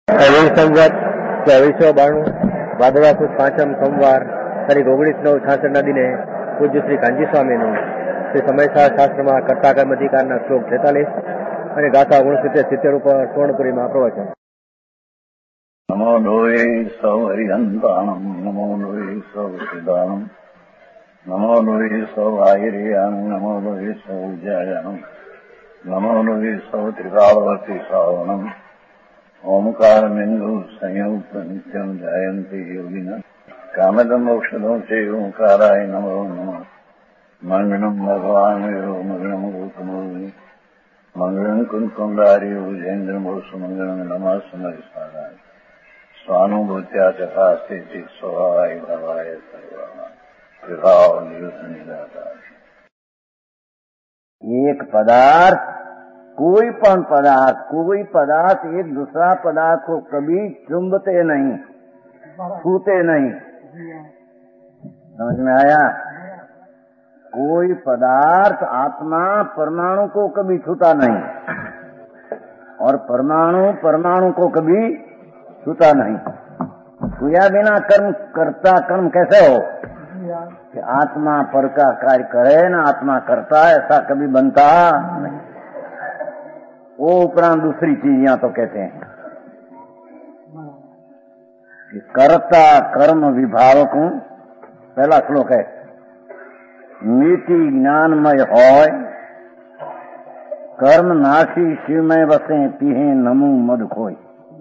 અઢી સંવત 2492 ભાદરવા સુદ પાંચમ સોમવાર તારીખ 19/9/66 દિને પૂજ્ય શ્રી કાંજી સ્વામીનું શ્રી સમયસાર શાસ્ત્રમાં કર્તા કર્મ અધિકારના શ્લોક 46 અને ગાથા 69-70 ઉપર સુવર્ણપુરીમાં પ્રવચન. નમો લોહે સૌ હરિહંતાણમ, નમો લોહે સૌ સિદ્ધાણમ, નમો લોહે સૌ આયર્યાણમ, નમો લોહે સૌ ઉજ્જાયાણમ, નમો લોહે સૌ ત્રિકાળવતી શ્રાવણમ. ओमकार बिंदु संयुक्त नित्यम जायंती योगिना कामदम औषधो से ओंकाराय नमो नमः. मंगलम भगवान मंगलम गौतमोनि मंगलम कुंकुंडारी भुजेन्द्र मोसु मंगलम नमः समरिसाराय स्वानुभूत्या चकास्ते स्वभावाय भवाय सर्वा विभाव नियुक्त. एक पदार्थ, कोई पदार्थ एक दूसरा पदार्थ को कभी चुंबते नहीं, छूते नहीं. समझ में आया? कोई पदार्थ आत्मा परमाणु को कभी छूता नहीं और परमाणु को कभी छूता नहीं. छुया बिना कर्म कैसे हो कि आत्मा पर का कार्य करे ना आत्मा करता, ऐसा कभी बनता नहीं. वो उपरांत दूसरी चीज यहाँ तो कहते हैं कि कर्ता कर्म विभावक हूं. पहला श्लोक है, नीति ज्ञानमय होय कर्म नाशी शिवमय बसे पीहे नमु मद खोय.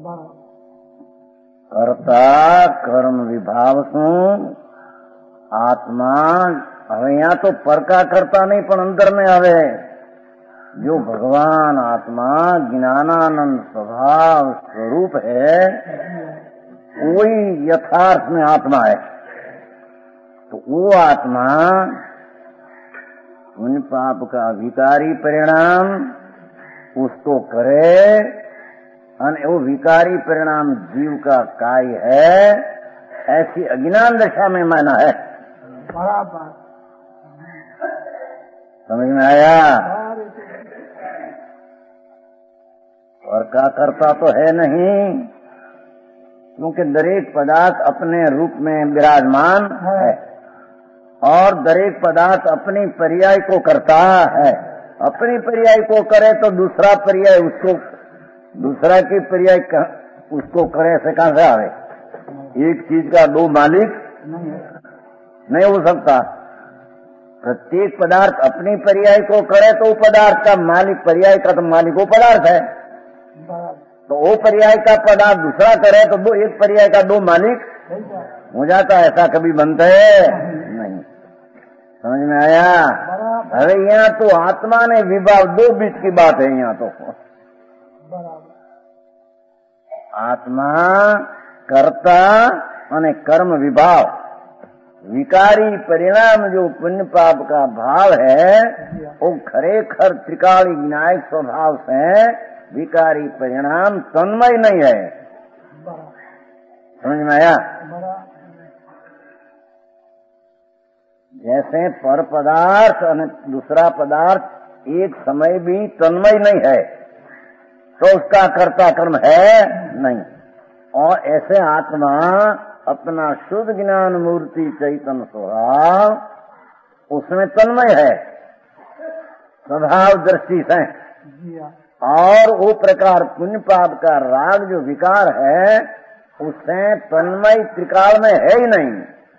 कर्ता कर्म विभावक हूं आत्मा. હવે यहाँ तो पर का करता नहीं पण अंदर में आवे जो भगवान आत्मा ज्ञानानंद स्वभाव स्वरूप है, वही यथार्थ में आत्मा है. तो वो आत्मा उन पाप का विकारी परिणाम उसको करे और वो विकारी परिणाम जीव का कार्य है, ऐसी अज्ञान दशा में माना है. समझ में आया? और का करता तो है नहीं, क्योंकि दरेक पदार्थ अपने रूप में विराजमान है और दरेक पदार्थ अपनी पर्याय को करता है. अपनी पर्याय को करे तो दूसरा पर्याय उसको, दूसरा की पर्याय उसको करे से कहां से आवे? एक चीज का दो मालिक नहीं हो सकता. प्रत्येक पदार्थ अपनी पर्याय को करे तो वो पदार्थ का मालिक, पर्याय का तो मालिक वो पदार्थ है. तो वो पर्याय का पदार्थ दूसरा करे तो दो, एक पर्याय का दो मालिक हो जाता है. ऐसा कभी बनता है नहीं. समझ में आया? अरे यहाँ तो आत्मा ने विभाव, दो बीच की बात है. यहाँ तो आत्मा कर्ता और कर्म विभाव, विकारी परिणाम जो पुण्य पाप का भाव है वो खरेखर त्रिकाली विनायक स्वभाव से विकारी परिणाम तन्मय नहीं है. समझ में आया? जैसे पर पदार्थ और दूसरा पदार्थ एक समय भी तन्मय नहीं है तो उसका कर्ता कर्म है नहीं. और ऐसे आत्मा अपना शुद्ध ज्ञान मूर्ति चैतन्य स्वभाव उसमें तन्मय है स्वभाव दृष्टि से. और वो प्रकार पुण्य पाप का राग जो विकार है उससे तन्मय त्रिकाल में है ही नहीं.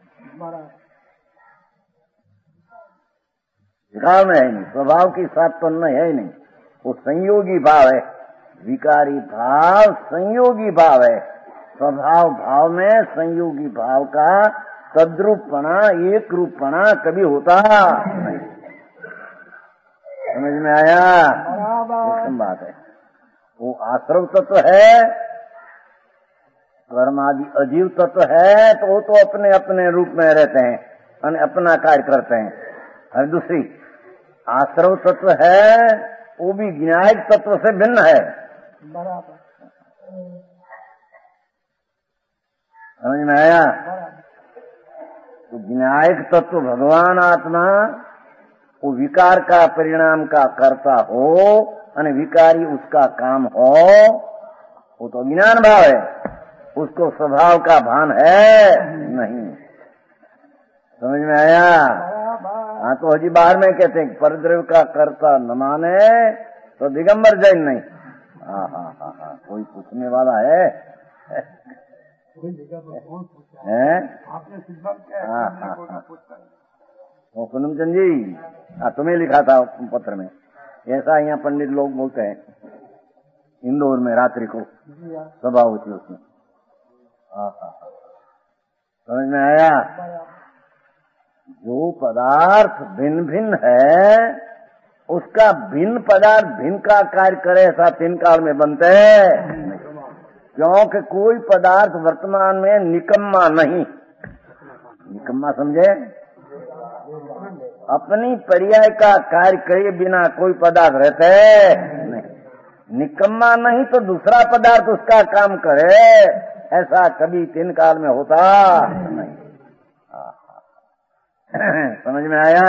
त्रिकाल में है नहीं, स्वभाव के साथ तन्मय है ही नहीं. वो संयोगी भाव है. विकारी भाव संयोगी भाव है. स्वभाव भाव में संयोगी भाव का तद्रूपपना, एक रूपपना कभी होता नहीं. समझ में आया? उत्तम बात है. वो आश्रव तत्व है, कर्म आदि अजीव तत्व है, तो वो तो अपने अपने रूप में रहते हैं और अपना कार्य करते हैं. और दूसरी आश्रव तत्व है, वो भी ज्ञायक तत्व से भिन्न है. समझ में आया? तो ज्ञायक तत्व भगवान आत्मा वो विकार का परिणाम का कर्ता हो और विकारी उसका काम हो, वो तो अज्ञान भाव है, उसको स्वभाव का भान है नहीं। समझ में आया? हाँ, तो हजी बाहर में कहते हैं परद्रव्य का कर्ता न माने तो दिगंबर जैन नहीं। हाँ हाँ हाँ हाँ, कोई पूछने वाला है? हाँ हाँ हाँ, वो पूनमचंद जी, तुम्हें लिखा था पत्र में, ऐसा यहाँ पंडित लोग बोलते हैं। इंदौर में रात्रि को सभा होती है उसमें। समझ में आया? जो पदार्थ भिन्न भिन्न है उसका भिन्न पदार्थ भिन्न का कार्य करे, ऐसा तीन काल में बनते हैं। क्योंकि कोई पदार्थ वर्तमान में निकम्मा नहीं। निकम्मा समझे? अपनी पर्याय का कार्य करे बिना कोई पदार्थ रहते नहीं। निकम्मा नहीं तो दूसरा पदार्थ उसका काम करे, ऐसा कभी तीन काल में होता नहीं। समझ में आया?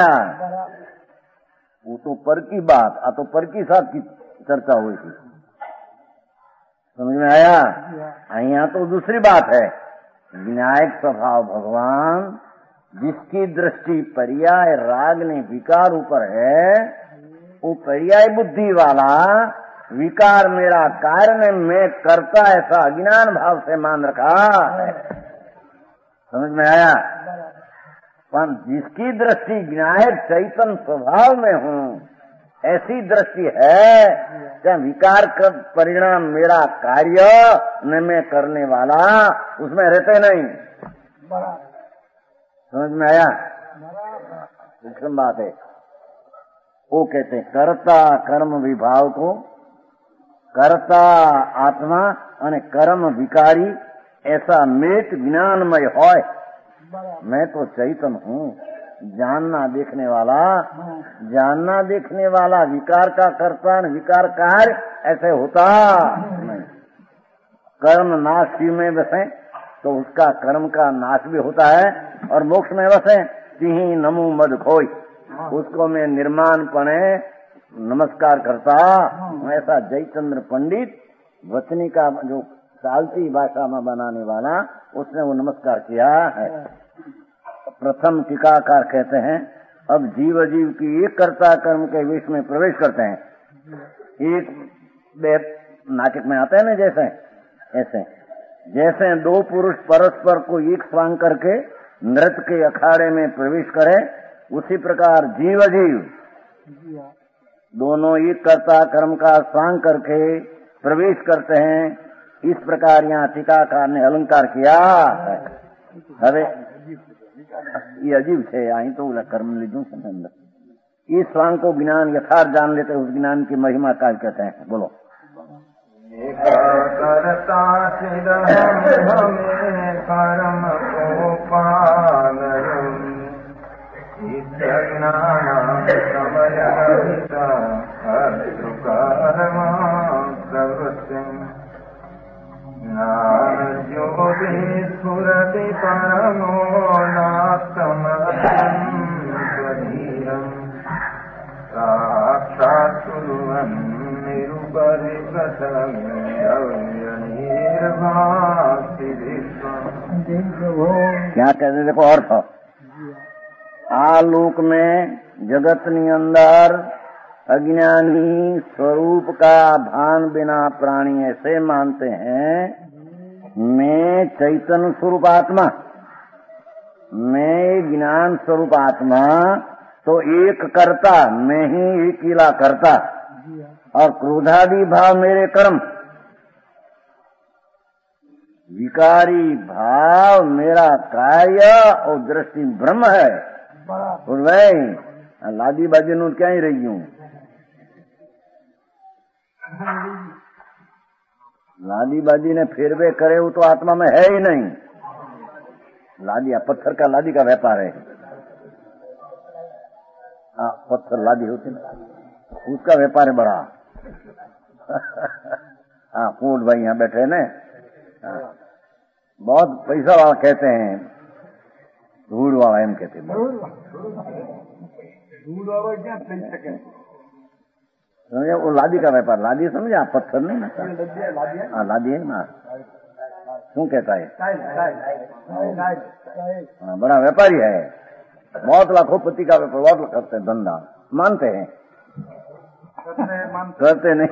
वो तो पर की बात, तो पर की साथ की चर्चा हुई थी। समझ में आया? यहाँ तो दूसरी बात है। विनायक स्वभाव भगवान जिसकी दृष्टि पर्याय राग ने विकार ऊपर है, वो पर्याय बुद्धि वाला विकार मेरा कारण मैं करता ऐसा अज्ञान भाव से मान रखा है। समझ में आया? पर जिसकी दृष्टि विनायक चैतन्य स्वभाव में हूँ ऐसी दृष्टि है कि विकार का परिणाम मेरा कार्य न मैं करने वाला, उसमें रहते नहीं। समझ में आया? सूक्ष्म बात है। वो कहते हैं कर्ता कर्म विभाव को कर्ता आत्मा और कर्म विकारी ऐसा मेट ज्ञानमय होय। मैं तो चैतन्य हूँ, जानना देखने वाला, जानना देखने वाला विकार का कर्ता विकार कार्य ऐसे होता नहीं। कर्म नाश में बसे तो उसका कर्म का नाश भी होता है, और मोक्ष में बसे तिहि नमो मद खोई, उसको मैं निर्माण पणे नमस्कार करता। ऐसा जयचंद्र पंडित वचनी का जो चालती भाषा में बनाने वाला, उसने वो नमस्कार किया है। प्रथम टीकाकार कहते हैं अब जीव जीव की एक कर्ता कर्म के विष में प्रवेश करते हैं। एक नाटक में आता है ना, जैसे ऐसे जैसे दो पुरुष परस्पर को एक स्वांग करके नृत्य के अखाड़े में प्रवेश करे, उसी प्रकार जीव जीव दोनों एक कर्ता कर्म का स्वांग करके प्रवेश करते हैं। इस प्रकार यहाँ टीकाकार ने अलंकार किया है। अरे ये अजीब है, आई तो कर्म लीजू अंदर इस स्वांग को ज्ञान यथार्थ जान लेते, उस ज्ञान की महिमा का कहते हैं। बोलो करता हमें कर्म को पालन प्रवृत्ति जो भी स्फुरति परमो नास्तम स्वधीरम साक्षात् कुर्वन् निरुपरि क्या कहते? देखो अर्थ, आलोक में जगत नी अंदर अज्ञानी स्वरूप का भान बिना प्राणी ऐसे मानते हैं मैं चैतन्य स्वरूप आत्मा, मैं ज्ञान स्वरूप आत्मा, तो एक करता मैं ही अकेला करता, और क्रोधादि भाव मेरे कर्म, विकारी भाव मेरा कार्य, और दृष्टि ब्रह्म है। और भाई लादी बाजी नू क्या ही रही हूँ, लादी बाजी ने फिरवे करे वो तो आत्मा में है ही नहीं। लादी पत्थर का लादी का व्यापार है। हाँ, पत्थर लादी होती ना, उसका व्यापार है बड़ा। हाँ, फूट भाई यहाँ बैठे ना, बहुत पैसा वाला कहते हैं, धूड़ वाला एम कहते हैं। समझे? वो लादी का व्यापार, लादी समझे आप, पत्थर नहीं ना, हाँ लादी है ना, क्यों कहता है? हाँ, बड़ा व्यापारी है, बहुत लाखों पति का व्यापार, बहुत करते हैं, धंधा मानते हैं, करते नहीं।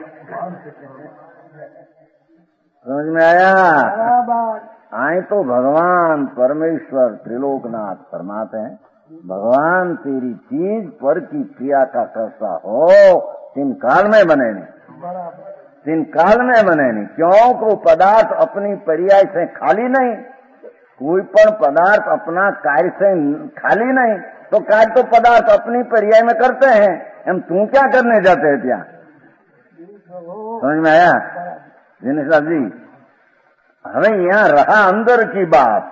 समझ में आया? आए तो भगवान परमेश्वर त्रिलोकनाथ फरमाते हैं, भगवान तेरी चीज पर की क्रिया का करता हो, तीन काल में बने नहीं, तीन काल में बने नहीं। क्यों? को पदार्थ अपनी पर्याय से खाली नहीं, कोई पण पदार्थ अपना कार्य से खाली नहीं, तो कार्य तो पदार्थ अपनी पर्याय में करते हैं, हम तू क्या करने जाते हैं क्या? समझ में आया दिनेश साहब जी? हमें यहाँ रहा अंदर की बात,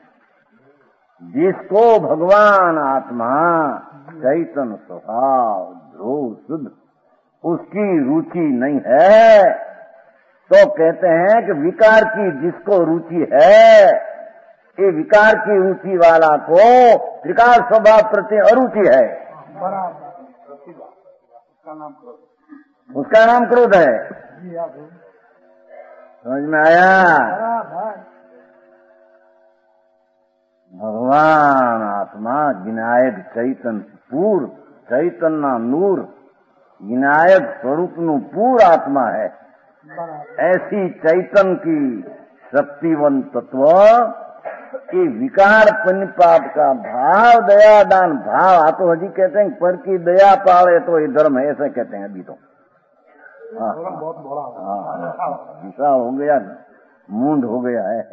जिसको भगवान आत्मा चैतन्य स्वभाव ध्रुव शुद्ध उसकी रुचि नहीं है, तो कहते हैं कि विकार की जिसको रुचि है, ये विकार की रुचि वाला को त्रिकाल स्वभाव प्रति अरुचि है, उसका नाम क्रोध है। समझ में आया? भगवान आत्मा विनायक चैतन्य पूर, चैतन्य नूर, विनायक स्वरूप नु पूर आत्मा है। ऐसी चैतन्य की शक्तिवंत तत्व कि विकार पुण्य-पाप का भाव, दया दान भाव, आ तो हजी कहते हैं पर की दया पावे तो ये धर्म है, ऐसे कहते हैं अभी तो। बहुत बड़ा विशाल हो गया, मूंड हो गया है।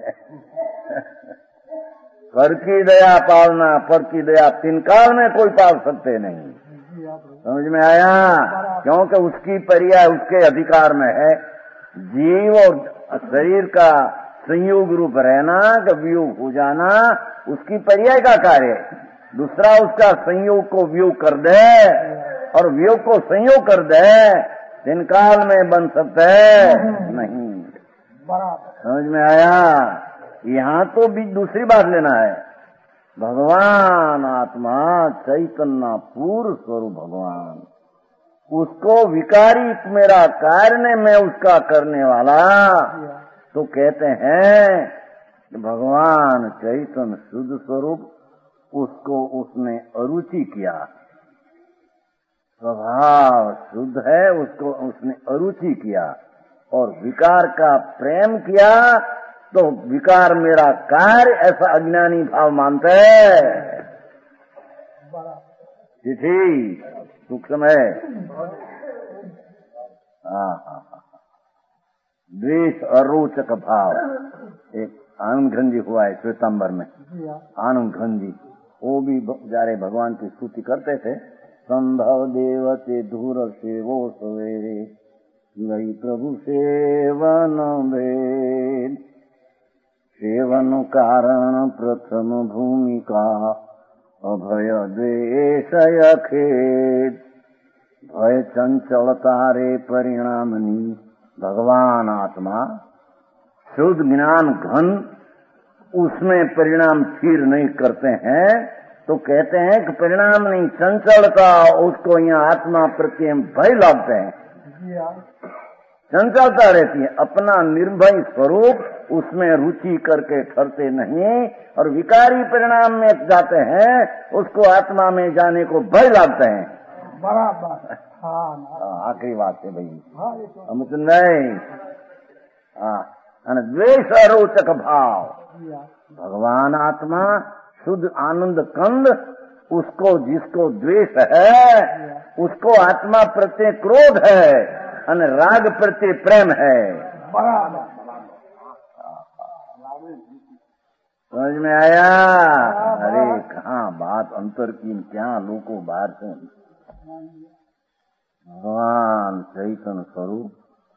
पर की दया पालना, पर की दया तीन काल में कोई पाल सकते नहीं। समझ में आया? क्योंकि उसकी पर्याय उसके अधिकार में है। जीव और शरीर का संयोग रूप रहना कि वियोग हो जाना उसकी पर्याय का कार्य है। दूसरा उसका संयोग को वियोग कर दे और वियोग को संयोग कर दे, दिन काल में बन सकते नहीं। समझ में आया? यहाँ तो भी दूसरी बात लेना है। भगवान आत्मा चैतन्य पूर्ण स्वरूप भगवान, उसको विकारी मेरा कार्य ने मैं उसका करने वाला, तो कहते हैं भगवान चैतन्य शुद्ध स्वरूप, उसको उसने अरुचि किया। स्वभाव शुद्ध है, उसको उसने अरुचि किया और विकार का प्रेम किया, तो विकार मेरा कार्य ऐसा अज्ञानी भाव मानते हैं। चिट्ठी सूक्ष्म है। द्वेष अरोचक भाव, एक आनंद घन जी हुआ है श्वेतांबर में, आनंद घन जी, वो भी जारे भगवान की स्तुति करते थे। संभव देवते धूर सेवो सवेरे, गई प्रभु सेवन भेद, सेवन कारण प्रथम भूमिका, अभय द्वेष खेद, भय चंचलता रे परिणामनी। भगवान आत्मा शुद्ध ज्ञान घन, उसमें परिणाम स्थिर नहीं करते हैं, तो कहते हैं कि परिणाम नहीं, चंचलता, उसको यहाँ आत्मा प्रति भय लगते हैं, चंचलता रहती है। अपना निर्भय स्वरूप उसमें रुचि करके ठहरते नहीं और विकारी परिणाम में जाते हैं, उसको आत्मा में जाने को भय लगते हैं। बराबर। आखिरी बात है भाई, हम तो नहीं। द्वेष अरोचक भाव, भगवान आत्मा शुद्ध आनंद कंद, उसको जिसको द्वेष है, उसको आत्मा प्रति क्रोध है और राग प्रति प्रेम है। समझ में आया? अरे कहाँ बात अंतर की, क्या लोगों बाहर से। भगवान चैतन्य स्वरूप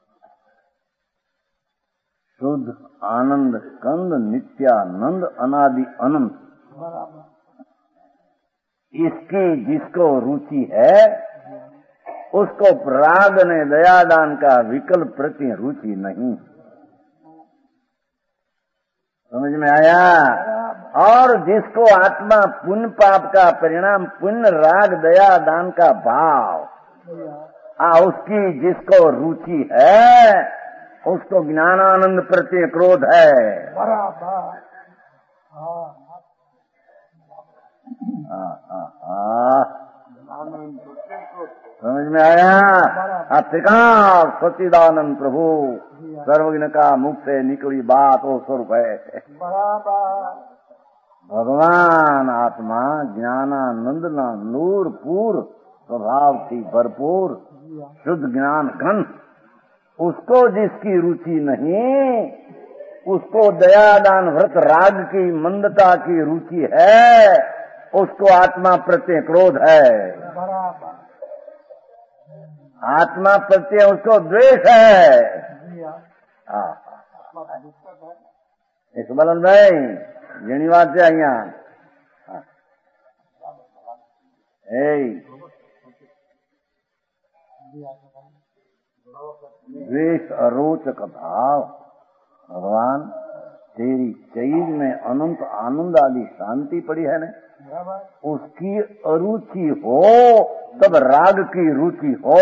शुद्ध आनंद कंद, नित्यानंद, अनादि अनंत, इसकी जिसको रुचि है, उसको राग ने दयादान का विकल्प प्रति रुचि नहीं। समझ में आया? और जिसको आत्मा पुण्य पाप का परिणाम, पुण्य राग दया दान का भाव, उसकी जिसको रुचि है उसको ज्ञानानंद प्रति क्रोध है। बराबर। समझ में आया? त्रिकाल सच्चिदानंद प्रभु सर्वज्ञ का मुख से निकली बात वो स्वरूप है। बराबर। भगवान आत्मा ज्ञानानंद नूर पूर स्वभाव थी भरपूर शुद्ध ज्ञान घन। उसको जिसकी रुचि नहीं, उसको दया दान व्रत राग की मंदता की रुचि है, उसको आत्मा प्रत्यय क्रोध है। बराबर। आत्मा प्रत्यय उसको द्वेष है। इस बलन भाई घणी વાત છે અહીંયા। द्वेष अरोचक भाव। भगवान तेरी चीज में अनंत आनंद आदि शांति पड़ी है न, उसकी अरुचि हो तब राग की रुचि हो।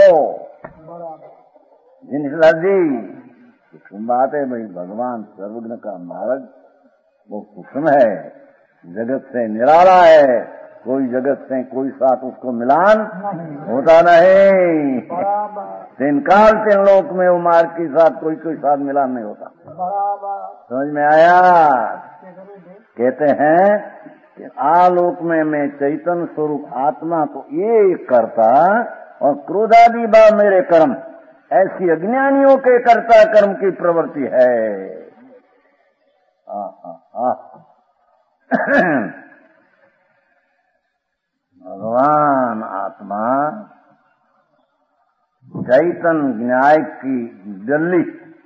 जी सूक्ष्म बात है भाई। भगवान सर्वज्ञ का मार्ग वो सूक्ष्म है, जगत से निराला है। कोई जगत से कोई साथ उसको मिलान होता नहीं। तीन काल तीन लोक में वो मार्ग के साथ कोई साथ मिलान नहीं होता। समझ में आया? कहते हैं कि आलोक में मैं चैतन्य स्वरूप आत्मा तो ये करता और क्रोधादि भाव मेरे कर्म, ऐसी अज्ञानियों के कर्ता कर्म की प्रवृत्ति है। भगवान आत्मा चैतन्य न्याय की दिल्ली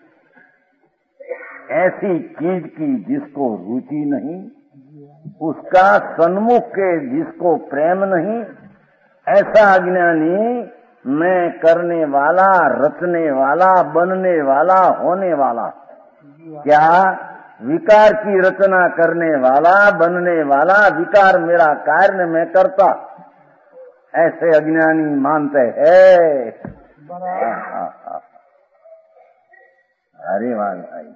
ऐसी चीज की जिसको रुचि नहीं, उसका सन्मुख के जिसको प्रेम नहीं, ऐसा अज्ञानी मैं करने वाला, रचने वाला, बनने वाला, होने वाला, क्या विकार की रचना करने वाला, बनने वाला, विकार मेरा कार्य मैं करता, ऐसे अज्ञानी मानते हैं। अरे वाह भाई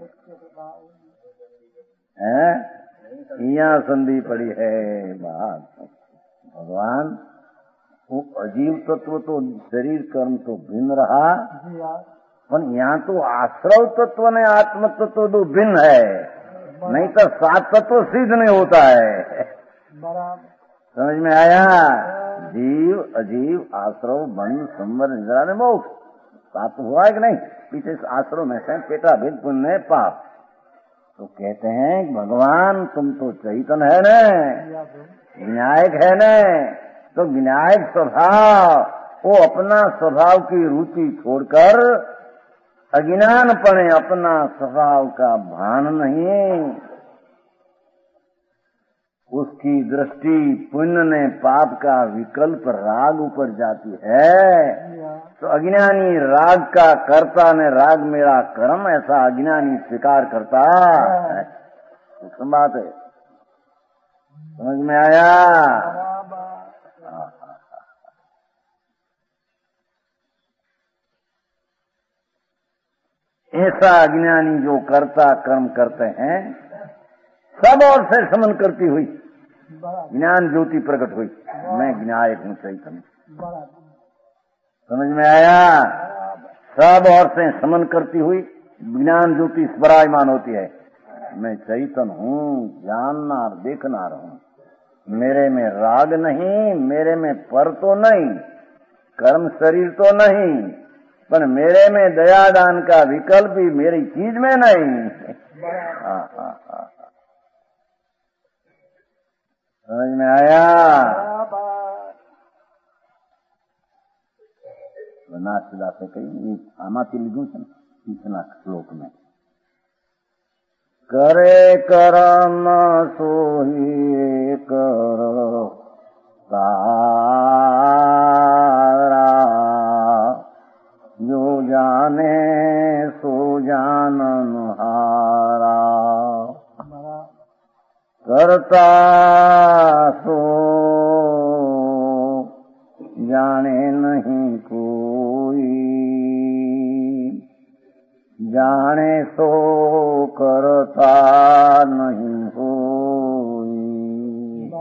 है, यहाँ संधि पड़ी है बात। भगवान वो अजीव तत्व तो शरीर कर्म तो भिन्न रहा, पर यहाँ तो आश्रव तत्व ने आत्म तत्व तो भिन्न है, नहीं तो सात तत्व सिद्ध नहीं होता है। समझ में आया? जीव अजीव आश्रव बंध संवर निद्रा ने मोक्ष सात हुआ है कि नहीं? पीछे आश्रव में से पेटा भेद पुण्य पाप। तो कहते हैं भगवान तुम तो चैतन्य है न, विनायक है न, तो विनायक स्वभाव वो अपना स्वभाव की रुचि छोड़कर अज्ञानपणे अपना स्वभाव का भान नहीं, उसकी दृष्टि पुण्य ने पाप का विकल्प राग ऊपर जाती है। तो अज्ञानी राग का कर्ता ने राग मेरा कर्म ऐसा अज्ञानी स्वीकार करता है। तो बात है, समझ में आया? ऐसा अज्ञानी जो कर्ता कर्म करते हैं, सब और से समन करती हुई ज्ञान ज्योति प्रकट हुई, मैं ज्ञायक हूँ चैतन्य। समझ में आया? सब और से समन करती हुई ज्ञान ज्योति स्मरायमान होती है, मैं चैतन्य हूँ, जाननार देखनार हूँ। मेरे में राग नहीं, मेरे में पर तो नहीं, कर्म शरीर तो नहीं, पर मेरे में दया दान का विकल्प भी मेरी चीज में नहीं। समझ में आया? નાથદાસ કહ્યું આમાંથી લીધું છે ને પીછના શ્લોક में करे कर्म सोही करो तारा जो जाने सो जानन हारा करता सो जाने नहीं कोई जाने सो करता नहीं होई।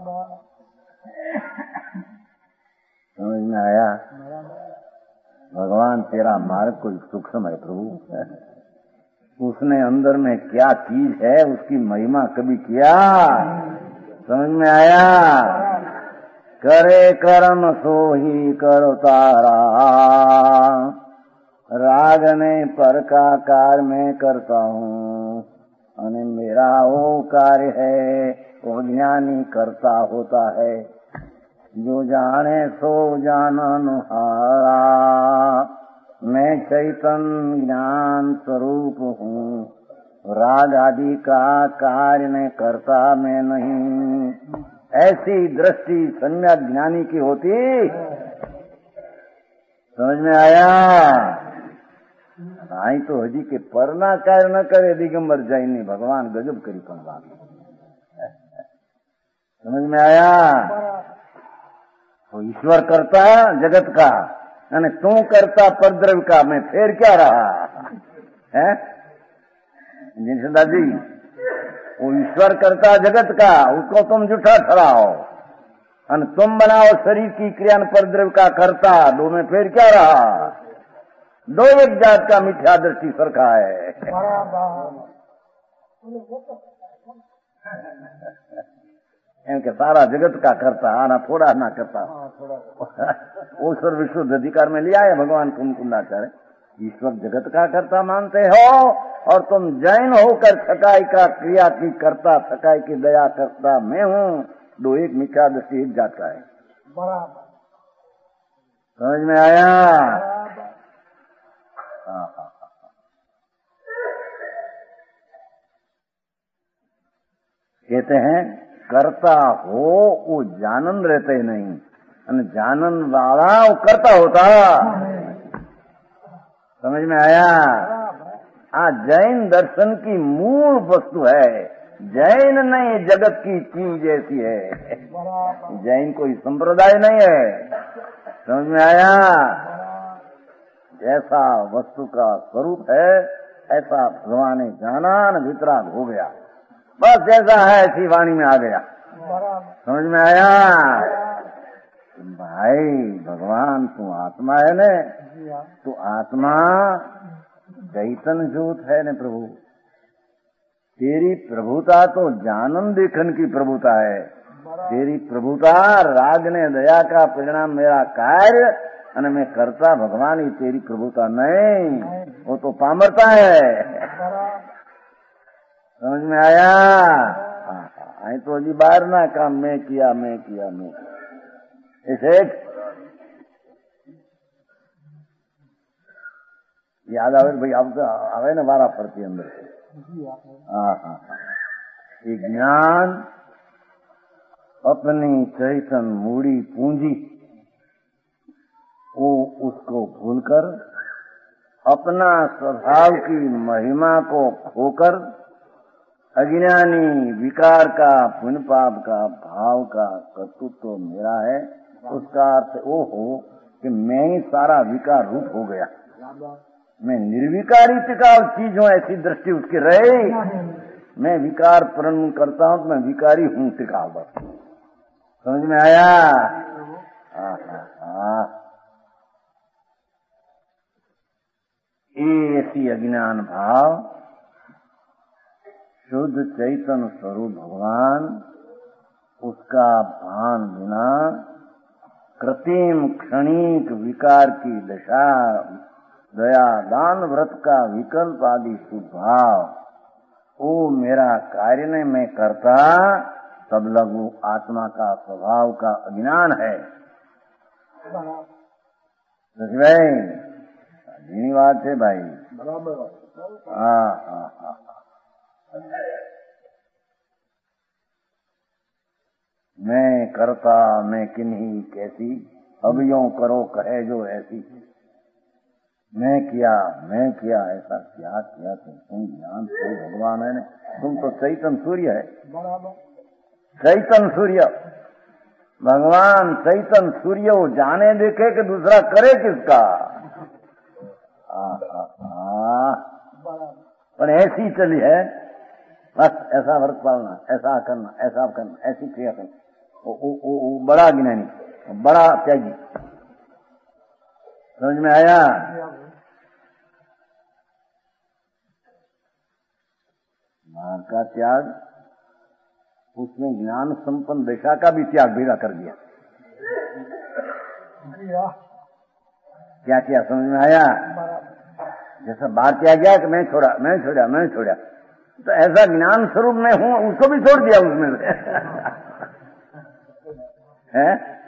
समझ में आया? भगवान तेरा मार्ग कोई सूक्ष्म है प्रभु, उसने अंदर में क्या चीज है उसकी महिमा कभी किया? समझ में आया? करे कर्म सो ही करतारा, राग ने पर का कार्य मैं करता हूँ, और मेरा वो कार्य है वो ज्ञानी करता होता है। जो जाने सो जानन हारा, मैं चैतन्य ज्ञान स्वरूप हूँ, राग आदि का कार्य मैं करता मैं नहीं। ऐसी दृष्टि सम्यक ज्ञानी की होती। समझ में आया? आई तो हजी के परना कार्य न करे दिगंबर जैनी, भगवान गजब करी पण। समझ में आया? तो ईश्वर करता जगत का, यानी तू करता परद्रव्य का, मैं फेर क्या रहा है? दादी, वो ईश्वर करता जगत का, उसको तुम झूठा ठहराओ, और तुम बनाओ शरीर की क्रिया परद्रव्य का करता, दो में फेर क्या रहा? दो एक जात का मिथ्या दृष्टि सरखा है। इनके सारा जगत का करता, आना थोड़ा ना करता। ईश्वर विशुद्ध अधिकार में लिया है भगवान कुंकुंडाचार्य। ईश्वर जगत का करता मानते हो, और तुम जैन होकर थकाई का क्रिया की करता, थकाई की दया करता मैं हूँ। दो एक मिथ्या दृष्टि एक जात का है। समझ में आया? कहते हैं करता हो वो जानन रहते नहीं, जानन वाला वो करता होता। समझ में आया? जैन दर्शन की मूल वस्तु है। जैन नहीं जगत की चीज ऐसी है। जैन कोई संप्रदाय नहीं है। समझ में आया? जैसा वस्तु का स्वरूप है ऐसा भगवान ने जाना न वितराग हो गया। बस जैसा है ऐसी वाणी में आ गया। समझ में आया? भाई भगवान तू आत्मा है न, तू आत्मा चैतन्य ज्योत है न प्रभु। तेरी प्रभुता तो जानन देखन की प्रभुता है। तेरी प्रभुता राग ने दया का परिणाम मेरा कार्य, और मैं करता भगवान, ही तेरी प्रभुता नहीं, वो तो पामरता है। समझ में आया? आई तो अजी बाहर ना काम मैं किया मैं किया मैं इसे याद आवे भाई, अब आवे ना वारा फरती अंदर से। ये ज्ञान अपनी चैतन मूड़ी पूंजी वो उसको भूलकर अपना स्वभाव की महिमा को खोकर अज्ञानी विकार का पुण्य पाप का भाव का कर्तृत्व मेरा है, उसका अर्थ वो हो कि मैं ही सारा विकार रूप हो गया। मैं निर्विकारी टिकाऊ चीज हूँ, ऐसी दृष्टि उसकी रहे। मैं विकार प्रण करता हूँ तो मैं विकारी हूँ टिकाऊ। बस समझ में आया? ऐसी अज्ञान भाव शुद्ध चैतन्य स्वरूप भगवान, उसका भान बिना कृत्रिम क्षणिक विकार की दशा, दया दान व्रत का विकल्प आदि सुभाव, वो मेरा कार्य नहीं मैं करता, तब लघु आत्मा का स्वभाव का अज्ञान है। भाई बात है भाई। मैं करता मैं किन्हीं कैसी, अब यूं करो कहे जो ऐसी। मैं किया ऐसा क्या किया तुम ज्ञान से भगवान है। तुम तो चैतन्य सूर्य है, चैतन्य सूर्य भगवान, चैतन्य सूर्य वो जाने देखे कि दूसरा करे किसका। पर ऐसी चली है, बस ऐसा व्रत पालना, ऐसा करना, ऐसा करना, ऐसी क्रिया करना। वो बड़ा ज्ञानी, बड़ा त्यागी। समझ में आया? मार का त्याग, उसने ज्ञान संपन्न दशा का भी त्याग भेगा कर दिया। क्या किया? समझ में आया? जैसा बाहर किया गया कि मैं छोड़ा, मैं छोड़ा, मैं छोड़ा, तो ऐसा ज्ञान स्वरूप में हूं, उसको भी छोड़ दिया उसमें है?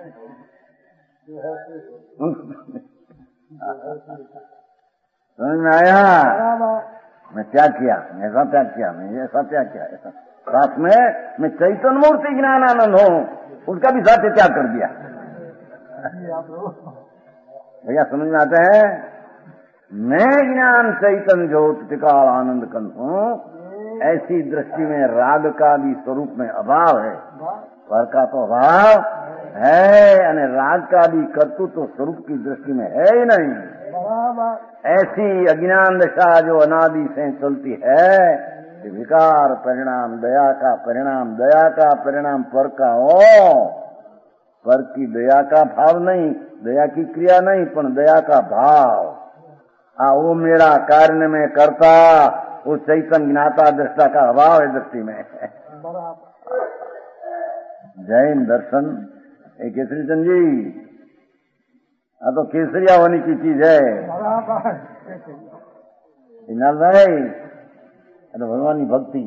समझ में आया? मैं त्याग किया, मैं ऐसा त्याग किया, मैं ऐसा त्याग किया, ऐसा साथ में मैं चैतन्य मूर्ति ज्ञान आनंद हूं, उसका भी साथ त्याग कर दिया। भैया समझ में आता है? मैं ज्ञान चैतन्य ज्योत टिकाल आनंद कंद हूं, ऐसी दृष्टि में राग का भी स्वरूप में अभाव है, पर का तो अभाव है, यानी राग का भी कर्तृत्व स्वरूप की दृष्टि में है ही नहीं। ऐसी अज्ञान दशा जो अनादि से चलती है, विकार परिणाम दया का परिणाम, दया का परिणाम पर का हो, पर की दया का भाव नहीं, दया की क्रिया नहीं, पर दया का भाव। वो मेरा कार्य में करता, वो चैतन्य ज्ञाता दृष्टा का अभाव है दृष्टि में। जैन दर्शन एक केसरी चंद जी, तो केसरिया होने की चीज है नाल भाई। तो भगवान की भक्ति,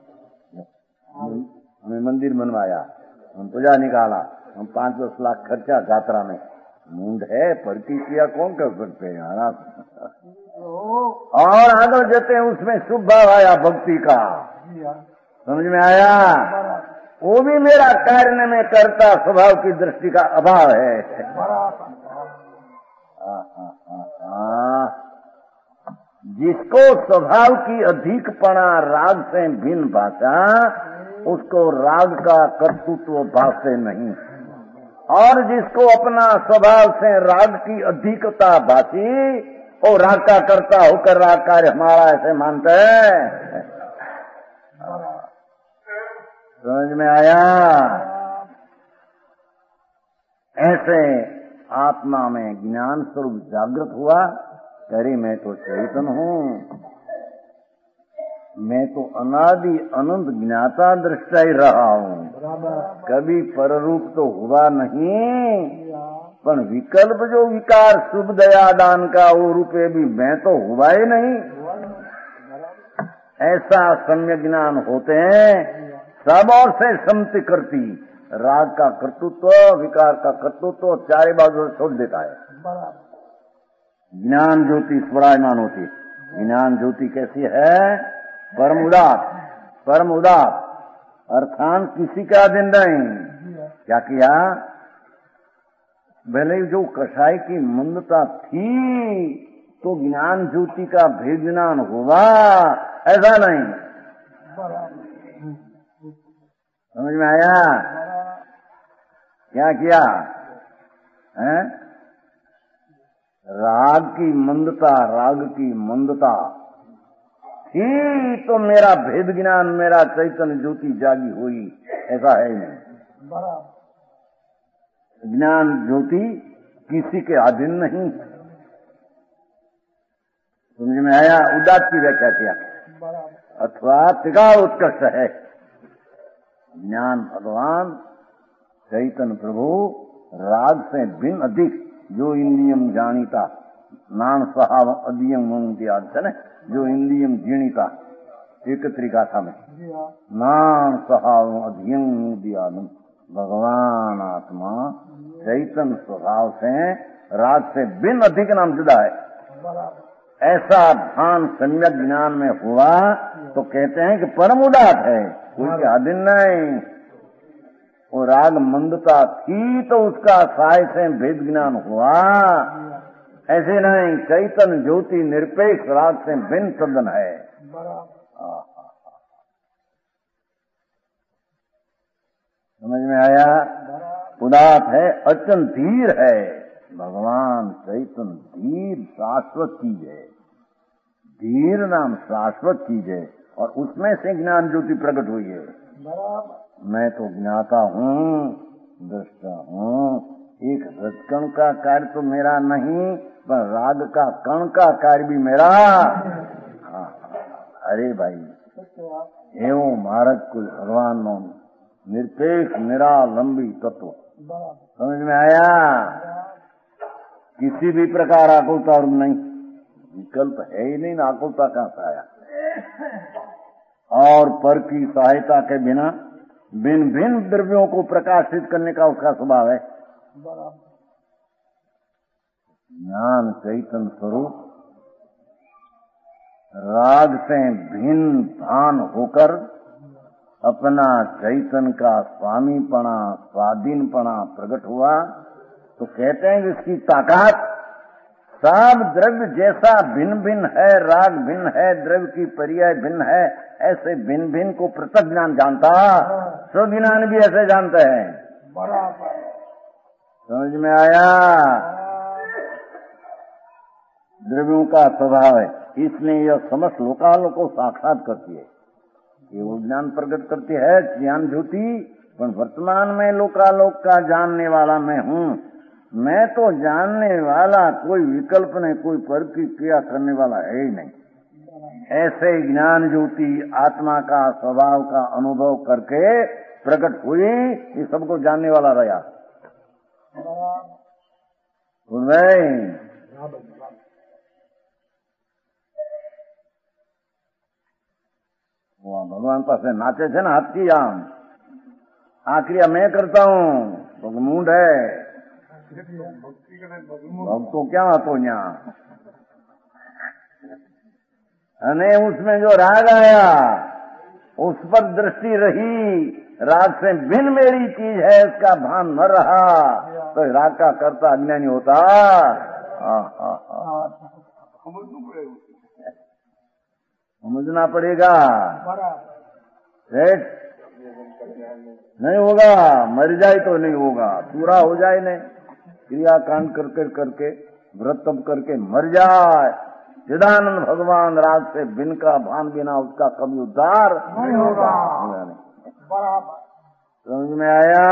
हमें मंदिर बनवाया, हम पूजा निकाला, हम 5-10 लाख खर्चा यात्रा में, मूड है पढ़ती किया कौन कर सकते हैं। और आगे जाते हैं उसमें शुभ भाव आया भक्ति का, समझ में आया? वो भी मेरा कार्य में करता स्वभाव की दृष्टि का अभाव है। जिसको स्वभाव की अधिकपना राग से भिन्न भाषा, उसको राग का कर्तृत्व भाषे नहीं, और जिसको अपना स्वभाव से राग की अधिकता भाषी, वो राग का कर्ता होकर राग कार्य हमारा ऐसे मानते हैं। समझ में आया? ऐसे आत्मा में ज्ञान स्वरूप जागृत हुआ, अरे मैं तो चैतन्य हूं, मैं तो अनादि अनंत ज्ञाता दृष्टा ही रहा हूं, कभी पररूप तो हुआ नहीं, पर विकल्प जो विकार शुभ दया दान का वो रूपे भी मैं तो हुआ ही नहीं। ऐसा सम्यक ज्ञान होते हैं, सब और से सम्मति करती, राग का कर्तृत्व, विकार का कर्तृत्व चारे बाजू छोड़ देता है। ज्ञान ज्योति स्वरायमान होती। ज्ञान ज्योति कैसी है? परम उदात, परम उदात, अर्थात किसी का अधीन नहीं। क्या किया? भले जो कषाय की मंदता थी तो ज्ञान ज्योति का भेद ज्ञान हुआ, ऐसा नहीं। समझ में आया? क्या किया है? राग की मंदता, राग की मंदता थी तो मेरा भेद ज्ञान, मेरा चैतन्य ज्योति जागी हुई, ऐसा है नहीं। ज्ञान ज्योति किसी के अधीन नहीं। समझ में आया? उदात की व्याख्या किया, अथवा तिगा उत्कर्ष है। ज्ञान भगवान चैतन्य प्रभु राग से भिन्न अधिक, जो इंद्रियम जानीता नान सहाव अधियम मुंदियाद है, जो इंद्रियम जीणीता एक त्रिगाथा में नान सहाव अधियम मुंदियाद, भगवान आत्मा चैतन्य स्वभाव से राग से भिन्न अधिक नाम जुदा है। ऐसा भान सम्यक ज्ञान में हुआ तो कहते हैं कि परम उदात है, कोई अधीन नहीं। वो राग मंदता थी तो उसका साय से भेद ज्ञान हुआ, ऐसे नहीं। चैतन्य ज्योति निरपेक्ष राग से भिन्न सदन है। समझ में आया? उदात है, अत्यंत धीर है। भगवान चैतन्य धीर शाश्वत चीज है, धीर नाम शाश्वत चीज है और उसमें से ज्ञान ज्योति प्रकट हुई है। मैं तो ज्ञाता हूँ, दृष्टा हूँ। एक रजकण का कार्य तो मेरा नहीं, पर राग का कण का कार्य भी मेरा। हाँ, अरे भाई एवं महाराज को भगवान नो निरपेक्ष निरालंबी तत्व समझ में आया। किसी भी प्रकार आकुलता नहीं, विकल्प है ही नहीं, आकुलता कहां से आया। और पर की सहायता के बिना भिन्न भिन्न द्रव्यों को प्रकाशित करने का उसका स्वभाव है। ज्ञान चैतन्य स्वरूप राग से भिन्न भान होकर अपना चैतन्य का स्वामीपना स्वाधीनपना प्रकट हुआ। तो कहते हैं कि इसकी ताकत सब द्रव्य जैसा भिन्न भिन्न है, राग भिन्न है, द्रव्य की पर्याय भिन्न है, ऐसे भिन्न भिन्न को पृथक ज्ञान जानता, स्वज्ञान भी ऐसे जानते हैं। समझ में आया। द्रव्यों का स्वभाव है, इसलिए यह समस्त लोकालों को साक्षात करती है। ये वो ज्ञान प्रकट करती है ज्ञान ज्योति। पर वर्तमान में लोकालोक का जानने वाला मैं हूँ। मैं तो जानने वाला कोई विकल्प नहीं, कोई पर की क्रिया करने वाला है ही नहीं। ऐसे ज्ञान ज्योति आत्मा का स्वभाव का अनुभव करके प्रकट हुई, ये सबको जानने वाला रहा। भगवान पास नाचे थे ना हाथी आम, आक्रिया मैं करता हूँ तो मूड है तो क्या तो यहाँ। अने उसमें जो राग आया उस पर दृष्टि रही, राग से भिन्न मेरी चीज है इसका भान न रहा, तो राग का कर्ता अज्ञानी होता। समझना पड़ेगा, नहीं होगा मर जाए तो नहीं होगा, पूरा हो जाए नहीं, क्रियाकांड करके व्रत तप करके मर जाए। चिदानंद भगवान राग से बिन का भान बिना उसका कभी उद्धार नहीं होगा। समझ में आया।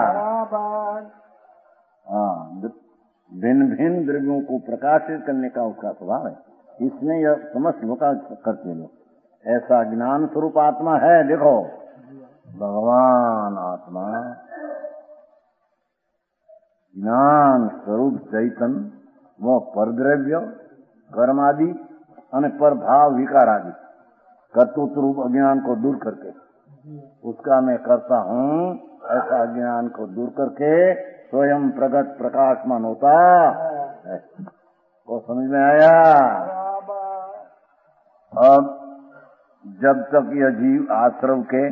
हाँ, भिन्न भिन्न द्रव्यों को प्रकाशित करने का उसका स्वभाव है, इसमें यह समस्त लोग करते लोग। ऐसा ज्ञान स्वरूप आत्मा है। देखो भगवान आत्मा ज्ञान स्वरूप चैतन्य, वो परद्रव्य कर्मादि और परभाव विकार आदि कर्तृत्व रूप अज्ञान को दूर करके उसका मैं करता हूँ, ऐसा ज्ञान को दूर करके स्वयं प्रगट प्रकाशमान होता है। वो समझ में आया। अब जब तक यह जीव आश्रव के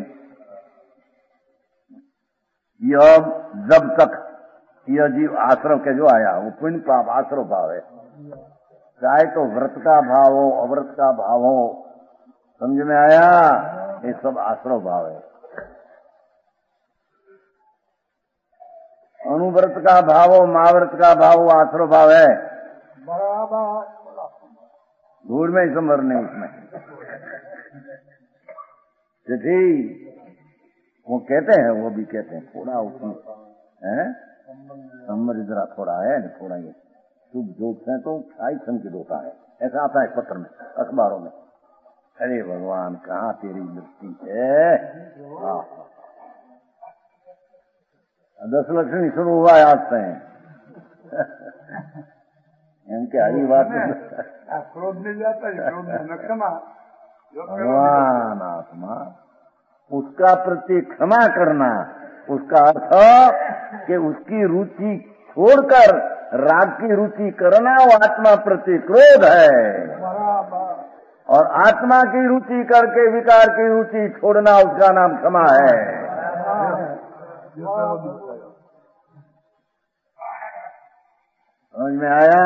जब तक यह जीव आश्रव के जो आया वो पुण्य पाप आश्रव भाव है, चाहे तो व्रत का भाव हो अव्रत का भाव हो, समझ में आया। ये सब आश्रव भाव है। अनुव्रत का भाव हो महाव्रत का भाव हो आश्रव भाव है। धूल में ही संवरने उसमें चिट्ठी वो कहते हैं, वो भी कहते हैं थोड़ा उसमें है संवर जरा थोड़ा है, थोड़ा ये शुभ जोक है तो 28 संकेत होता है, ऐसा आता है पत्र में अखबारों में। अरे भगवान कहाँ तेरी दृष्टि है। 10 लक्षण शुरू हुआ है आज से इनके हरी बात क्रोध मिल जाता है, क्रोध क्षमा। भगवान आत्मा उसका प्रति क्षमा करना, उसका अर्थ कि उसकी रुचि छोड़कर राग की रुचि करना, वो आत्मा प्रति क्रोध है। और आत्मा की रुचि करके विकार की रुचि छोड़ना उसका नाम क्षमा है। समझ में आया।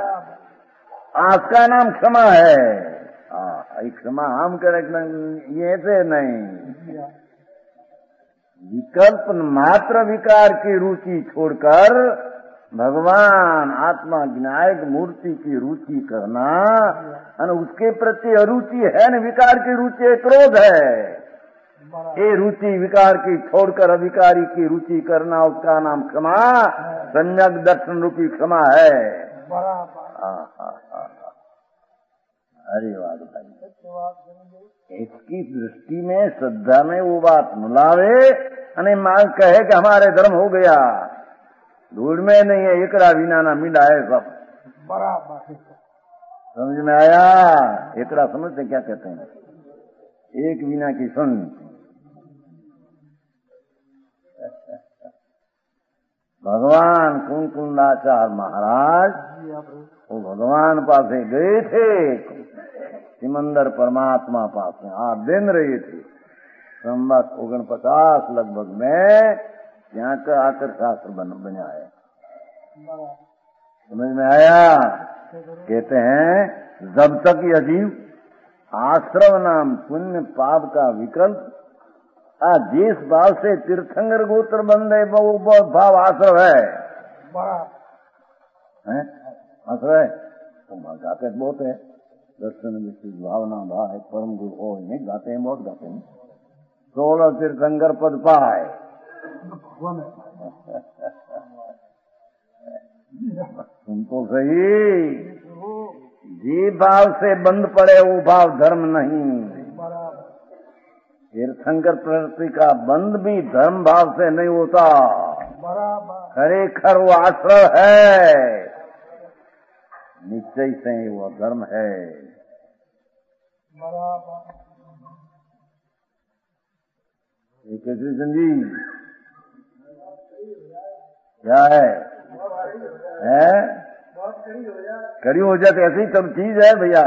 आपका नाम क्षमा है। क्षमा हम करें ये से नहीं, विकल्प मात्र विकार की रुचि छोड़कर भगवान आत्मा विनायक मूर्ति की रुचि करना और उसके प्रति अरुचि है न, विकार की रुचि क्रोध है। ये रुचि विकार की छोड़कर अविकारी की रुचि करना, उसका नाम क्षमा, सम्यक दर्शन रूपी क्षमा है। अरे वाह भाई, इसकी दृष्टि में श्रद्धा में वो बात मिलावे અને मांग कहे कि हमारे धर्म हो गया, धूल में नहीं है, एकड़ा विना ना मिला है सब। बराबर समझ में आया? एकड़ा समझते क्या कहते हैं? एक विना की सुन। भगवान कुंकुंडाचार्य महाराज वो भगवान पासे गए थे, सिमंदर परमात्मा पास में 8 दिन रहे थे। संवत 49 लगभग में यहाँ का आकर शास्त्र बना है। समझ में आया? कहते हैं जब तक ये अजीव आश्रव नाम पुण्य पाप का विकल्प जिस भाव से तीर्थंकर गोत्र बंदे वो भाव आश्रव है, आश्रव है। तो गाते बहुत है, दर्शन विशेष भावना भाई परम गुरु हो, नहीं गाते हैं, बहुत गाते हैं। 16 तीर्थंकर पद पाए। तुमको सही, जी भाव से बंद पड़े वो भाव धर्म नहीं। तीर्थंकर प्रवृत्ति का बंद भी धर्म भाव से नहीं होता, खरेखर वो आश्रय है, निश्चय से वो धर्म है। कृष्ण जी क्या है? कड़ी हो जाते, ऐसी सब चीज है भैया।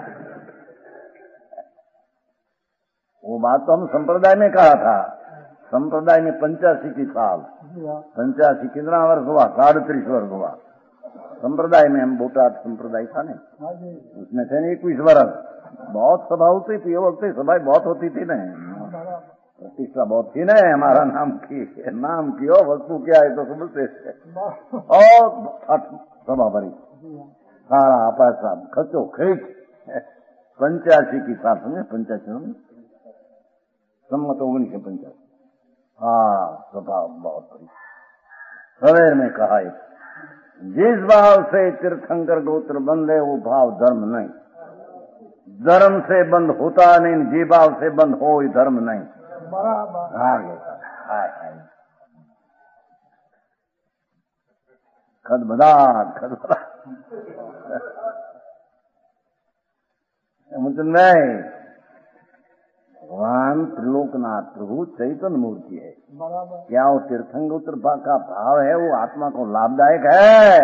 वो बात तो हम संप्रदाय में कहा था। संप्रदाय में 85 की साल, 85 कितना वर्ष हुआ? 33 वर्ष हुआ। संप्रदाय में हम बोटाट संप्रदाय था नहीं, उसमें थे 21 वर्ष। बहुत सभा होती थी, वो वक्त सभाएं बहुत होती थी न, प्रतिष्ठा बहुत थी न। हमारा नाम की हो, वस्तु क्या है तो समझते थे। और सभा भरी, सारा पैसा खर्चो खींच। 85 की साल समझे, 85 सम्मत 1985। हाँ, सभा बहुत बड़ी। सवेर में कहा जिस भाव से तीर्थंकर गोत्र बंदे वो भाव धर्म नहीं, धर्म से बंद होता नहीं, जी भाव से बंद हो ही धर्म नहीं। खदबदा मुझे नहीं, भगवान त्रिलोकनाथ प्रभु चैतन्य मूर्ति है। क्या वो तीर्थंकर का भाव है वो आत्मा को लाभदायक है?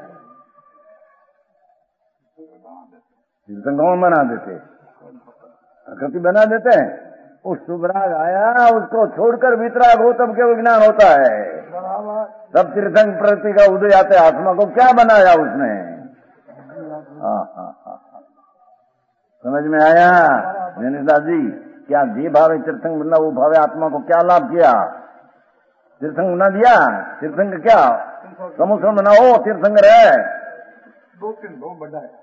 तीर्थंकर बना देते, प्रकृति बना देते हैं। उस शुभराग आया, उसको छोड़कर वितराग हो तब के विज्ञान होता है। तब तीर्थंकर प्रकृति का उदय आते, आत्मा को क्या बनाया उसने? समझ में आया जैनिदास जी? क्या जी भावे तीर्थंकर बना, वो भावे आत्मा को क्या लाभ किया? तीर्थंकर बना दिया। तीर्थंकर क्या समुद्र बनाओ, तीर्थंकर है 2-3 बहुत बड़ा है।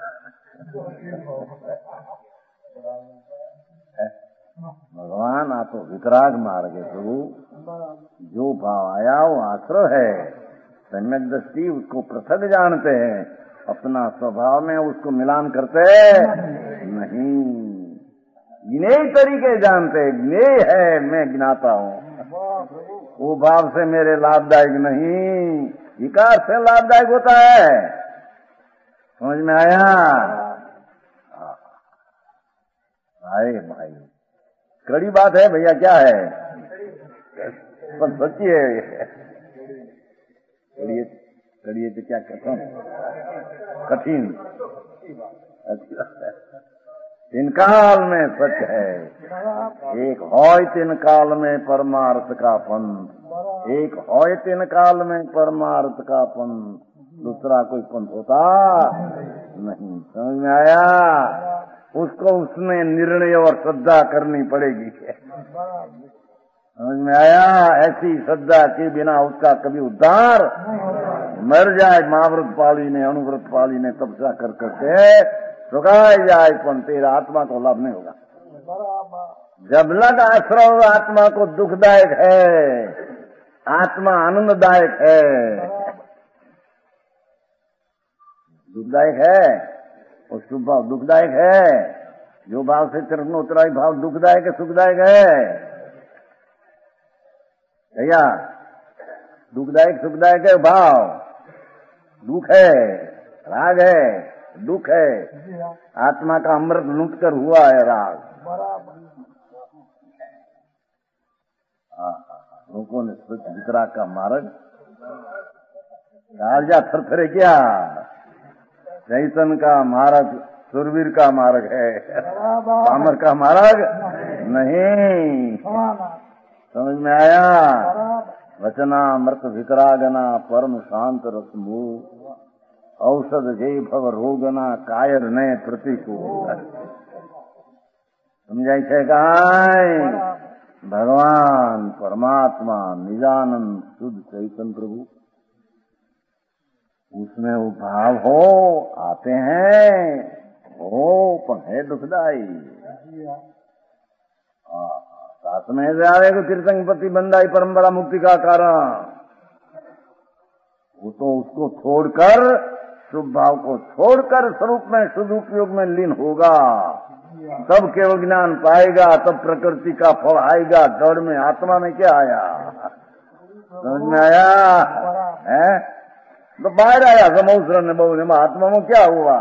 भगवान आप तो वितराग मार्ग है प्रभु, जो भाव आया वो आश्रय है। सम्यक दृष्टि उसको पृथक जानते हैं, अपना स्वभाव में उसको मिलान करते नहीं। ज्ञेय तरीके जानते, ज्ञेय है मैं गिनाता हूँ, वो भाव से मेरे लाभदायक नहीं, विकार से लाभदायक होता है। समझ में आया? भाई कड़ी बात है भैया, क्या है पर सच्ची है। कड़िए तो क्या कठिन, तीन काल में सच है। एक होय तीन काल में परमार्थ का पंथ, एक होय तीन काल में परमार्थ का पंथ, दूसरा कोई पंथ होता नहीं। समझ में आया? उसको उसमें निर्णय और श्रद्धा करनी पड़ेगी। समझ में आया? ऐसी श्रद्धा के बिना उसका कभी उद्धार मर जाए महाव्रत पाली ने, अनुव्रत पाली ने तपस्या कर करके सुखाई जाए, पर तेरा आत्मा को लाभ नहीं होगा। जब लग आश्रव आत्मा को दुखदायक है, आत्मा आनंददायक है, दुखदायक है, और शुभ भाव दुखदायक है। जो भाव से चरणोत्तराई भाव दुखदायक है, सुखदायक है भैया, दुखदायक सुखदायक है भाव, दुख है, राग है, दुख है, आत्मा का अमृत लूट कर हुआ है राग। लोगों ने सोच वितराग का मार्ग राजा थरथरे क्या, चैतन का मार्ग सुरवीर का मार्ग है, पामर का मार्ग नहीं। समझ में आया? वचना मृत वितरागना परम शांत रसमू, औषध जय भव रोगना कायर ने प्रतिकू। समझाई छे काय? भगवान परमात्मा निजानंद शुद्ध चैतन्य प्रभु, उसमें वो भाव हो आते हैं, हो पर है दुखदाई। साथ में से आवे को तीर्थंपति बंदाई परंपरा मुक्ति का कारण, वो तो उसको छोड़कर, शुभ भाव को छोड़कर स्वरूप में शुद्ध उपयोग में लीन होगा, तब केवल ज्ञान पाएगा, तब प्रकृति का फल आएगा। जड़ में आत्मा में क्या आया? समझ में आया है? तो बाहर आया समोसर ने बहु ने, आत्मा में क्या हुआ?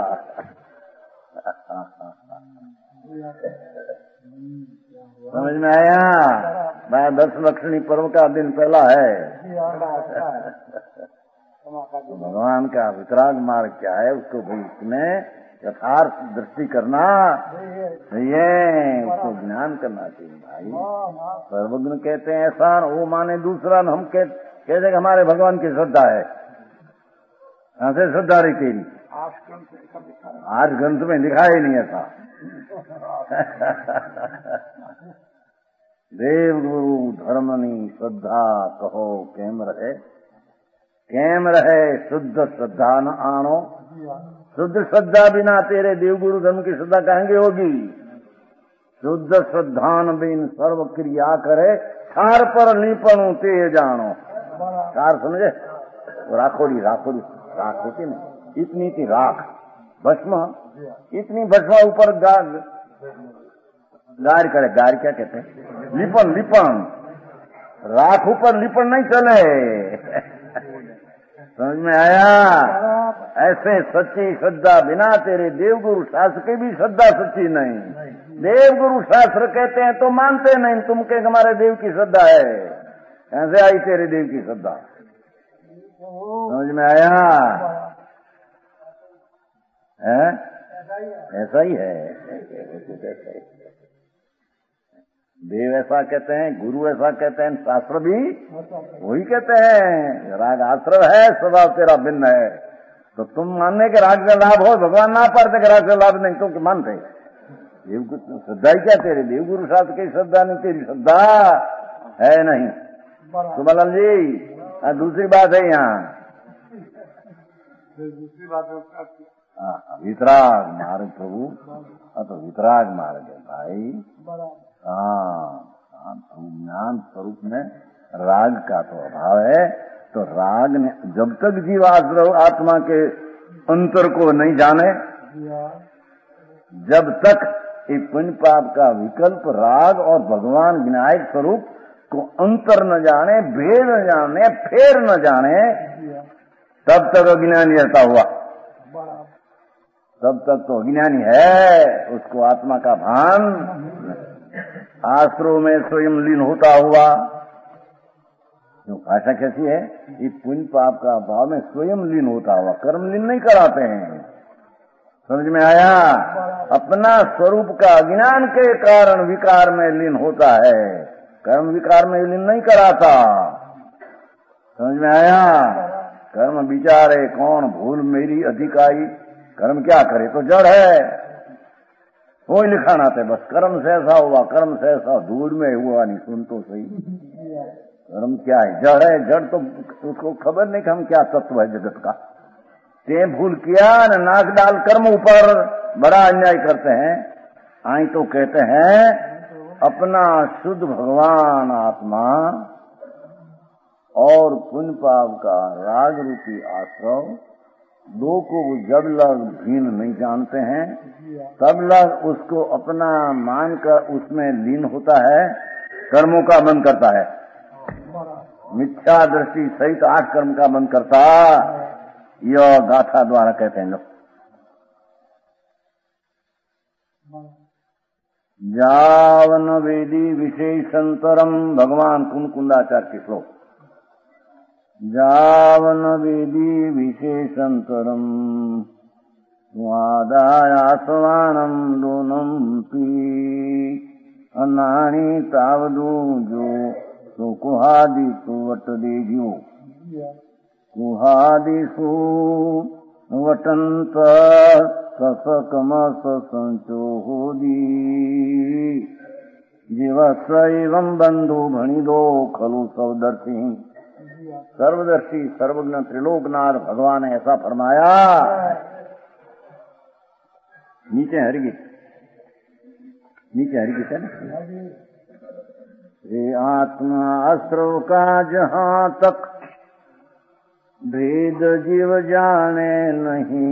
समझ में आया? मैं 10 लक्ष्मी पर्व का दिन पहला है। भगवान का वितराग मार्ग क्या है, उसको भी इसमें यथार्थ दृष्टि करना चाहिए, उसको ज्ञान करना चाहिए भाई। सर्वज्ञ कहते हैं ऐसा, वो माने दूसरा, हम कहते कि हमारे भगवान की श्रद्धा है। कहां से श्रद्धा रही तेरी? 8 ग्रंथ में लिखा ही नहीं ऐसा। देव गुरु धर्मनी श्रद्धा कहो केम रहे, केम रहे शुद्ध श्रद्धा न आनो। शुद्ध श्रद्धा बिना तेरे देवगुरु धर्म की श्रद्धा कहेंगे होगी। शुद्ध श्रद्धान बिन सर्व क्रिया करे, सार पर लीपणु ते जानो। सार समझे? राखोड़ी राखोड़ी राख होती ना, इतनी थी राख भस्म, इतनी भस्म ऊपर गार करे, गार क्या कहते हैं? लिपन, लिपन। राख ऊपर लिपन नहीं चले। समझ में आया? ऐसे सच्ची श्रद्धा बिना तेरे देवगुरु शास्त्र की भी श्रद्धा सच्ची नहीं। देवगुरु शास्त्र कहते हैं तो मानते नहीं, तुम के हमारे देव की श्रद्धा है, ऐसे आई तेरे देव की श्रद्धा। समझ में आया? है? ऐसा ही है। देव ऐसा कहते हैं, गुरु ऐसा कहते हैं, शास्त्र भी वही कहते हैं। राग आश्रव है, स्वभाव तेरा भिन्न है, तो तुम मानने के राग से लाभ हो, भगवान ना पाते कि राग से लाभ नहीं, तुम मानते। देव श्रद्धा ही क्या तेरे? देव गुरु शास्त्र की श्रद्धा नहीं, तेरी श्रद्धा है नहीं। सुमलाल जी, दूसरी बात है यहाँ, दूसरी बात है वितराग मार्ग प्रभु, तो वितराग मार्ग है भाई। ज्ञान स्वरूप में राग का तो अभाव है, तो राग ने जब तक जीव आत्मा के अंतर को नहीं जाने, जब तक ये पुण्य पाप का विकल्प राग और भगवान विनायक स्वरूप को अंतर न जाने, भेद न जाने, फेर न जाने, तब तक अज्ञानी रहता हुआ। तब तक तो अज्ञानी है, उसको आत्मा का भान, आश्रव में स्वयं लीन होता हुआ। भाषा कैसी है? ये पुण्य पाप का भाव में स्वयं लीन होता हुआ, कर्म लीन नहीं कराते हैं। समझ में आया? अपना स्वरूप का अज्ञान के कारण विकार में लीन होता है, कर्म विकार में लीन नहीं कराता। समझ में आया? कर्म विचारे कौन भूल मेरी अधिकाई, कर्म क्या करे तो जड़ है, वो ही लिखाना था बस। कर्म से ऐसा हुआ, कर्म से ऐसा, धूल में हुआ नहीं, सुन तो सही। कर्म क्या है? जड़ है। जड़ तो उसको खबर नहीं कि हम क्या तत्व है जगत का। ते भूल किया न नाक डाल कर्म ऊपर बड़ा अन्याय करते हैं। आई तो कहते हैं अपना शुद्ध भगवान आत्मा और पुण्य पाप का राग रूपी आश्रव दो को जब लग भिन्न नहीं जानते हैं तब लग उसको अपना मानकर उसमें लीन होता है, कर्मों का मन करता है। मिथ्या दृष्टि सहित 8 कर्म का मन करता, यह गाथा द्वारा कहते हैं लोग। जावन वेदी विशेषंतरम, भगवान कुंकुंदाचार्य के श्लोक। जावन वेदी विशेषंतरम वादायासवानम दोनम पी अनाणी तावदू जो तो कुहादी वट देजियो कुहादिषु वटंत ससकमस संचोदी जीवस एवं बंधु भणिदो खलु सर्वदर्शी। सर्वदर्शी सर्वज्ञ त्रिलोकनाथ भगवान ने ऐसा फरमाया। नीचे हरिगीत, नीचे हरिगीत है ना। ये आत्मा अस्त्र का जहां तक भेद जीव जाने नहीं,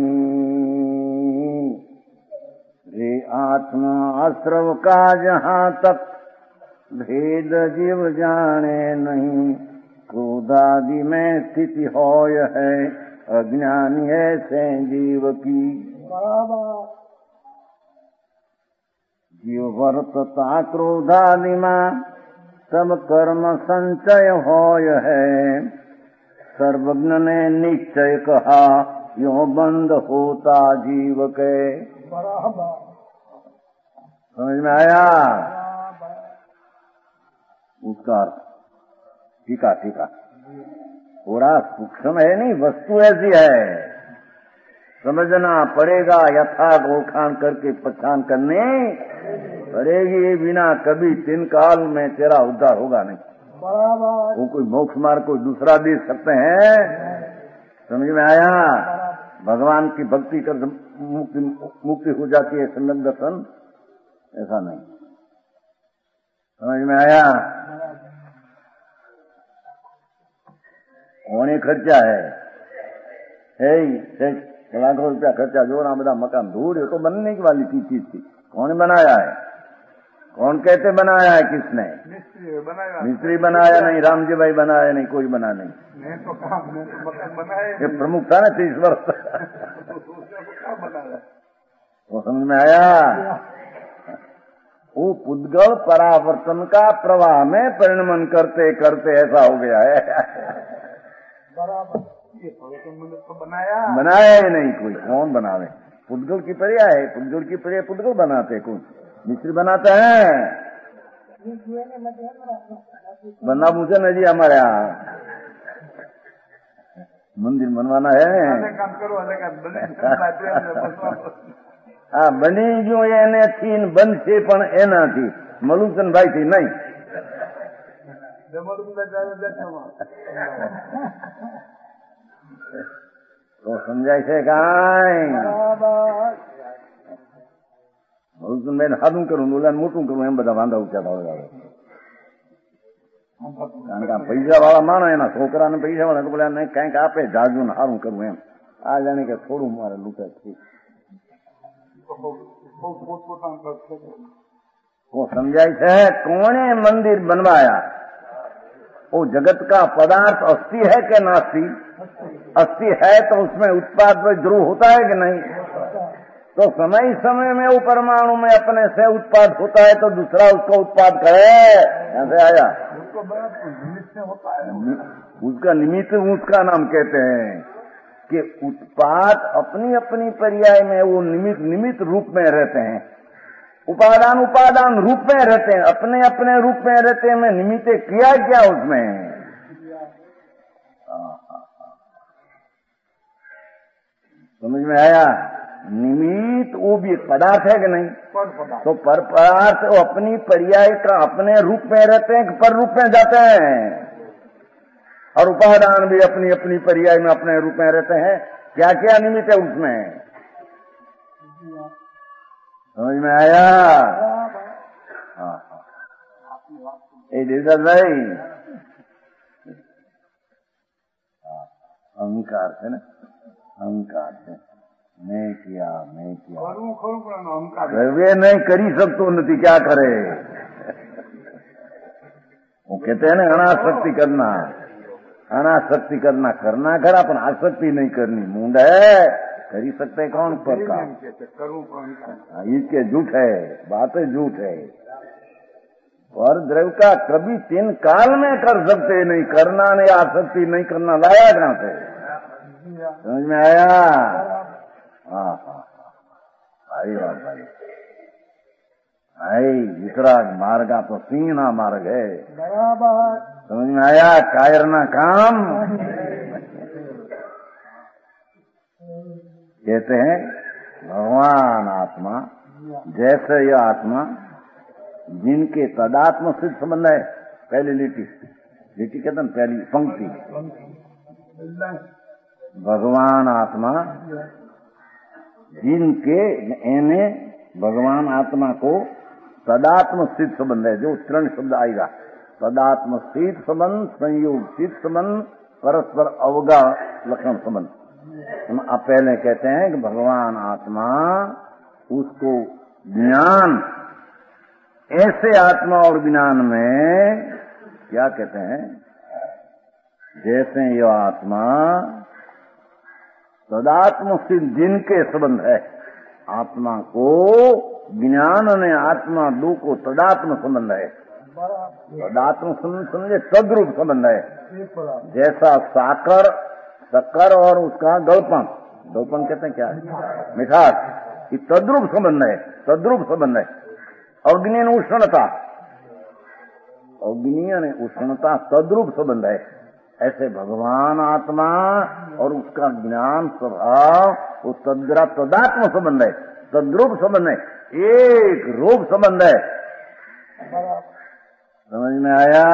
रे आत्मा अस्त्र का जहां तक भेद जीव जाने नहीं, क्रोधादि में स्थिति होय है अज्ञानी ऐसे जीव की। जीव वर्तता क्रोधादि में सब कर्म संचय होय है, सर्वज्ञ ने निश्चय कहा यो बंद होता जीव के। समझ में आया उसका अर्थ? ठीक है, ठीक है। पूरा सूक्ष्म है नहीं, वस्तु ऐसी है, समझना पड़ेगा। यथार्थ ओखान करके पहचान करने पड़ेगी, बिना कभी 3 काल में तेरा उद्धार होगा नहीं। वो कोई मोक्ष मार्ग कोई दूसरा दे सकते हैं? समझ में आया? भगवान की भक्ति कर मुक्ति हो जाती है संगम दर्शन, ऐसा नहीं। समझ में आया? होने खर्चा है लाखों रुपया खर्चा, जो ना बड़ा मकान दूर है तो बनने की वाली चीज थी। कौन बनाया है? कौन कहते बनाया है? किसने? मिस्त्री बनाया नहीं, रामजी भाई बनाया नहीं, कोई बना नहीं। ये प्रमुख था ना 30 वर्ष। वो समझ में आया? वो पुद्गल परावर्तन का प्रवाह में परिणमन करते करते ऐसा हो गया है। बनाया ही नहीं कोई, कौन बनावे? पुद्गल की पर्याय है, पुद्गल की पर्याय पुद्गल बनाते कोई, मिस्त्री बनाते हैं। बनना मुझे नहीं जी, हमारे यहाँ मंदिर बनवाना है। हाँ, बनी जो એને થી બંધ છે પણ એનાથી મલુકનભાઈ થી નહીં। તો સમજાય છે કાંઈ? મલુકનભાઈ સાદું કરું, ઓલાને મોટું કરું, એમ બધા વાંધા ઉચ્ચાતા હોય। કારણ કે પૈસા વાળા માણો એના છોકરાને પૈસા વાળા તો બોલે નહીં કંઈક આપે જાજુ ને સારું કરવું એમ। આ જાણે કે થોડું મારે લૂંટે છે। वो समझाई है कौन मंदिर बनवाया? वो जगत का पदार्थ अस्थि है कि नास्ति? अस्थि है तो उसमें उत्पाद ध्रुव होता है कि नहीं? तो समय समय में वो परमाणु में अपने से उत्पाद होता है तो दूसरा उसका उत्पाद करे। ऐसे आया उसका निमित्त, उसका नाम कहते हैं कि उत्पाद अपनी अपनी पर्याय में वो निमित्त रूप में रहते हैं, उपादान रूप में रहते हैं, अपने अपने रूप में रहते हैं। मैं निमित्त किया क्या उसमें? समझ में आया? निमित्त वो भी पदार्थ है कि नहीं? तो पर पदार्थ वो अपनी पर्याय का अपने रूप में रहते हैं कि पर रूप में जाते हैं? और उपादान भी अपनी अपनी पर्याय में अपने रूप में रहते हैं। क्या क्या निमित्त है उसमें, समझ में आया? हाँ, देवदास भाई, अहंकार से ना, अहंकार से मैं किया वे नहीं करी सकतो नहीं, क्या करे? वो कहते हैं ना अनासक्ति करना, अनासक्ति करना, करना खरा पर आसक्ति नहीं करनी। मुंड है करी सकते कौन पर का, इसके झूठ है, बातें झूठ है। और द्रव्य का कभी 3 काल में कर सकते नहीं, करना नहीं, आसक्ति नहीं करना, लाया कहां से? समझ में आया? हाँ हाँ, भाई बात भाई, भाई वितराग मार्ग तो सीना मार्ग है, बराबर। समझ में आया? कायर ना काम कहते हैं भगवान आत्मा, जैसे यह आत्मा जिनके तदात्म सिद्ध संबंध है। पहली लिटी कहते हैं, पहली पंक्ति, भगवान आत्मा जिनके यानी भगवान आत्मा को तदात्म सिद्ध संबंध है। जो 3 शब्द आएगा, तदात्म सिद्ध संबंध, संयोग सिद्ध संबंध, परस्पर अवगा लक्षण संबंध। हम आप पहले कहते हैं कि भगवान आत्मा, उसको ज्ञान, ऐसे आत्मा और ज्ञान में क्या कहते हैं, जैसे यह आत्मा तदात्म सिद्ध जिनके संबंध है। आत्मा को ज्ञान ने आत्मा 2 को तदात्म संबंध है। तदात्म संबंध समझे, तद्रूप संबंध है। जैसा साकर, शक्कर और उसका गलपन, गलपन कहते हैं क्या, मिठास, ये तद्रूप संबंध है, तद्रूप संबंध है। अग्नि ने उष्णता, अग्नि ने उष्णता तद्रूप संबंध है। ऐसे भगवान आत्मा और उसका ज्ञान स्वभाव, वो तदात्म संबंध है, तद्रूप संबंध है, एक रूप संबंध है। समझ में आया?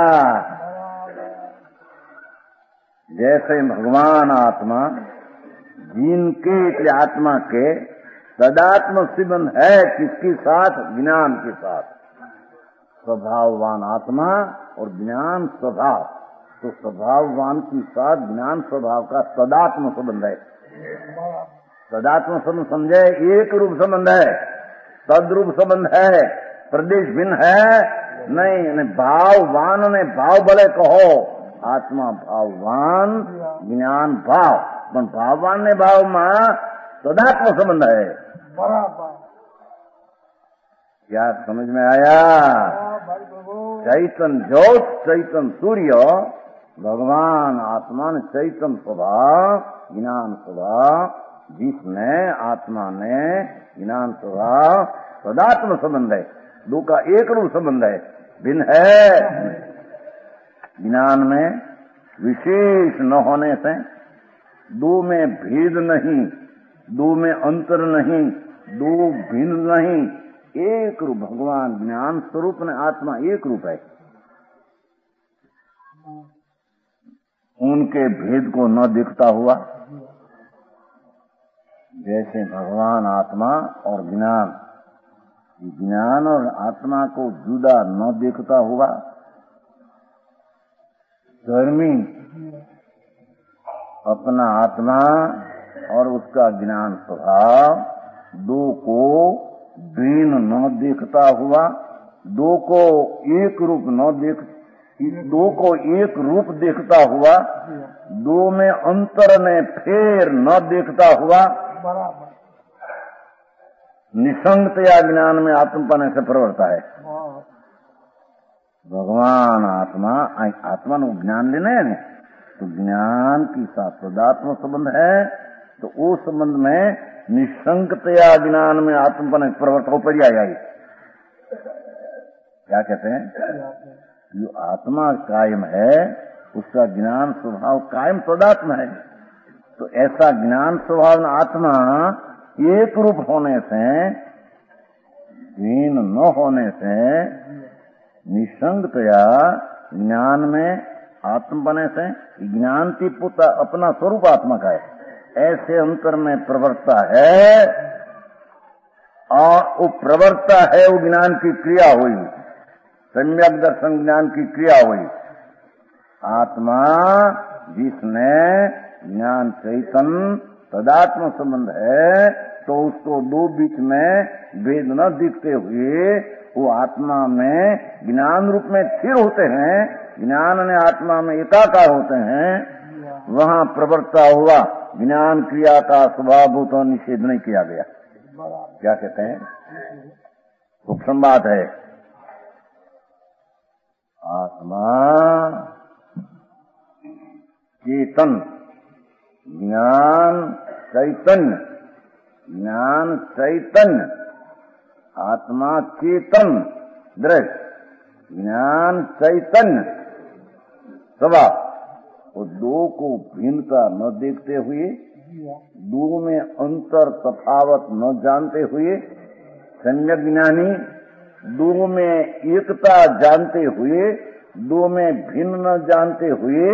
जैसे भगवान आत्मा जिनके आत्मा के तदात्म संबंध है, किसके साथ? ज्ञान के साथ। स्वभाववान आत्मा और ज्ञान स्वभाव, तो स्वभाववान के साथ ज्ञान स्वभाव का तदात्म संबंध है। तदात्म संबंध समझे, एक रूप संबंध है, तद्रूप संबंध है, प्रदेश भिन्न है नहीं। भाववान ने भाव भले कहो, आत्मा भाववान, ज्ञान भाव, पर भाववान ने भाव में तदात्म संबंध है, बराबर। क्या समझ में आया? चैतन्य ज्योत, चैतन्य सूर्य, भगवान आत्मा ने चैतन्य स्वभाव, ज्ञान स्वभाव, जिसने आत्मा ने ज्ञान स्वभाव तदात्म संबंध है। 2 का एक रूप संबंध है, भिन्न है। ज्ञान में विशेष न होने से 2 में भेद नहीं, 2 में अंतर नहीं, 2 भिन्न नहीं, एक रूप भगवान ज्ञान स्वरूप ने आत्मा एक रूप है। उनके भेद को न दिखता हुआ, जैसे भगवान आत्मा और ज्ञान, ज्ञान और आत्मा को जुदा न दिखता हुआ, धर्मी अपना आत्मा और उसका ज्ञान स्वभाव 2 को भिन्न न देखता हुआ, 2 को एक रूप न देख, 2 को एक रूप देखता हुआ, 2 में अंतर ने फेर न देखता हुआ, निसंगतया ज्ञान में आत्मपन से प्रवर्ता है। भगवान आत्मा, आत्मा ने ज्ञान लेना है, तो ज्ञान की साथ तदात्म संबंध है, तो उस संबंध में निसंगतया ज्ञान में आत्मपन प्रवर्तन पर्याय आई। क्या कहते हैं? जो आत्मा कायम है, उसका ज्ञान स्वभाव कायम तदात्म है। तो ऐसा ज्ञान स्वभाव आत्मा एक रूप होने से, भिन्न न होने से, निसंगतया ज्ञान में आत्मपने से ज्ञानती पुत्र अपना स्वरूप आत्मा का है, ऐसे अंतर में प्रवर्तता है और वो प्रवर्तता है, वो ज्ञान की क्रिया हुई, सम्यक दर्शन ज्ञान की क्रिया हुई। आत्मा जिसने ज्ञान चैतन्य तदात्म संबंध है, तो उसको दो बीच में भेद न दिखते हुए वो आत्मा में ज्ञान रूप में स्थिर होते हैं, ज्ञान ने आत्मा में एकाकार होते हैं, वहां प्रवर्तता हुआ ज्ञान क्रिया का स्वभावभूत और निषेध नहीं किया गया। क्या कहते हैं? सूक्ष्म बात है। आत्मा चेतन, ज्ञान चैतन्य, ज्ञान चैतन्य, आत्मा चेतन दृश्य, ज्ञान चैतन्य स्वभाव, वो दो को भिन्नता न देखते हुए, दो में अंतर तफावत न जानते हुए, सम्यक ज्ञानी दो में एकता जानते हुए, दो में भिन्न न जानते हुए,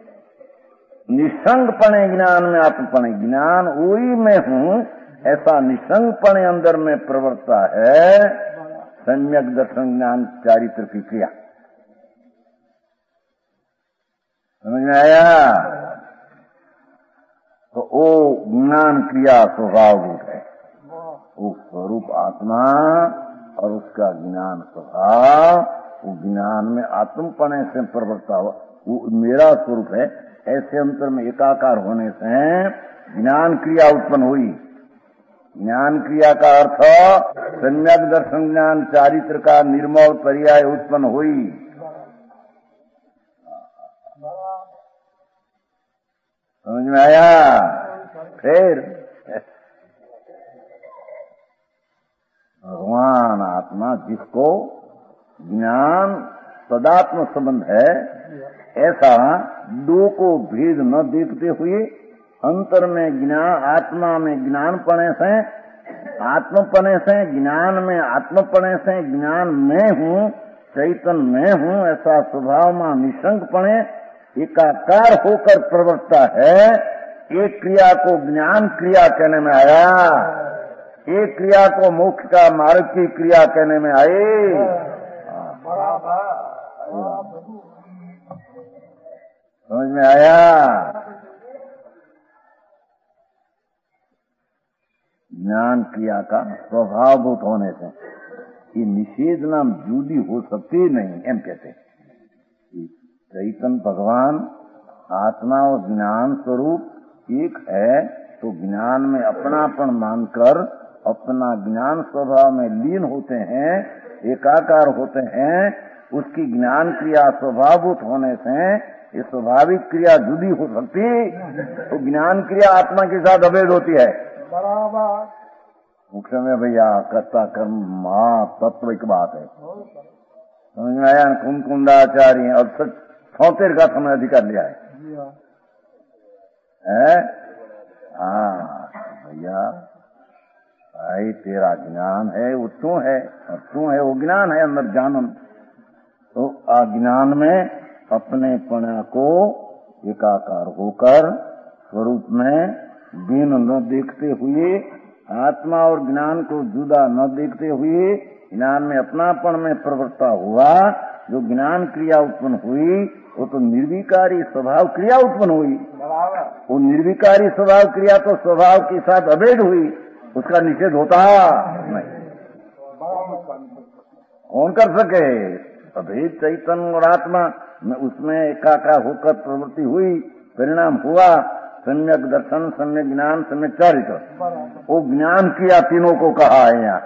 निसंगपणे ज्ञान में आत्मपणे, ज्ञान वही मैं हूँ ऐसा निसंगपणे अंदर में प्रवर्तता है सम्यक दर्शन ज्ञान चारित्र की क्रिया। समझ में आया? तो वो ज्ञान क्रिया स्वभावभूत है, वो स्वरूप आत्मा और उसका ज्ञान स्वभाव, वो ज्ञान में आत्मपणे से प्रवर्तता हुआ, वो मेरा स्वरूप है, ऐसे अंतर में एकाकार होने से ज्ञान क्रिया उत्पन्न हुई। ज्ञान क्रिया का अर्थ सम्यक दर्शन ज्ञान चारित्र का निर्मल पर्याय उत्पन्न हुई। समझ में आया? फिर भगवान आत्मा जिसको ज्ञान सदात्म संबंध है, ऐसा दो को भेद न देखते हुए अंतर में ज्ञान, आत्मा में ज्ञानपणे से, आत्मपणे से ज्ञान में, आत्मपणे से ज्ञान में हूँ, चैतन्य में हूँ, ऐसा स्वभाव में निसंगपणे एकाकार होकर प्रवर्तता है। एक क्रिया को ज्ञान क्रिया कहने में आया, एक क्रिया को मोक्ष का मार्ग की क्रिया कहने में आए। समझ में आया? ज्ञान क्रिया का स्वभावभूत होने से ये निषेध नाम जुदी हो सकती नहीं, एम कहते। चैतन्य भगवान आत्मा और ज्ञान स्वरूप एक है, तो ज्ञान में अपनापन मानकर अपना ज्ञान स्वभाव में लीन होते हैं, एकाकार होते हैं। उसकी ज्ञान क्रिया स्वभावभूत होने से ये स्वाभाविक क्रिया जुदी हो सकती, तो ज्ञान क्रिया आत्मा के साथ अभेद होती है। बराबर मुख्य में भैया कर्ता कर्म मां तत्व एक बात है। समझ में आया? कुंडाचार्य अब सच 76 का समय अधिकार लिया है? हाँ भैया, भाई तेरा ज्ञान है वो तू है, और तू है वो ज्ञान है, अंदर जानन। तो अज्ञान में अपने पणा को एकाकार होकर स्वरूप में दीन न देखते हुए, आत्मा और ज्ञान को जुदा न देखते हुए, ज्ञान में अपनापन में प्रवृत्ता हुआ, जो ज्ञान क्रिया उत्पन्न हुई वो तो निर्विकारी स्वभाव क्रिया उत्पन्न हुई। वो निर्विकारी स्वभाव क्रिया तो स्वभाव के साथ अभेद हुई, उसका निषेध होता नहीं। कौन कर सके? अभेद चैतन्य और आत्मा में उसमें एकाकार होकर प्रवृत्ति हुई, परिणाम हुआ सम्यक दर्शन, सम्यक ज्ञान, सम्यक चारित्र। वो ज्ञान क्रिया तीनों को कहा है यहाँ,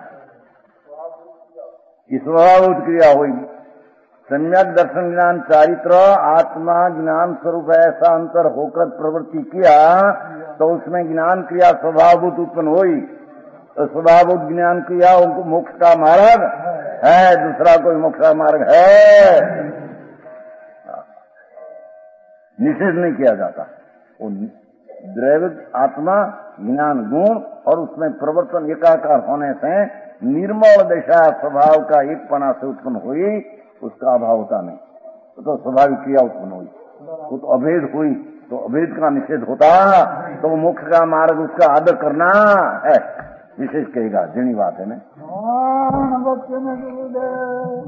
स्वभावभूत क्रिया हुई। सम्यक दर्शन ज्ञान चारित्र आत्मा ज्ञान स्वरूप ऐसा अंतर होकर प्रवृत्ति किया, तो उसमें ज्ञान क्रिया स्वभावभूत उत्पन्न हुई। तो स्वभावभूत ज्ञान क्रिया उनको मोक्ष का मार्ग है, दूसरा कोई मोक्ष का मार्ग है निषेध नहीं किया जाता। वो द्रैविक आत्मा ज्ञान गुण और उसमें प्रवर्तन एकाकार होने से निर्मल दशा स्वभाव का एक पना से उत्पन्न हुई, उसका अभाव होता नहीं, तो स्वाभाविक क्रिया उत्पन्न हुई। वो तो अभेद हुई, तो अभेद का निषेध होता तो वो मोक्ष का मार्ग उसका आदर करना है, विशेष कहेगा। जिनी बात है ना।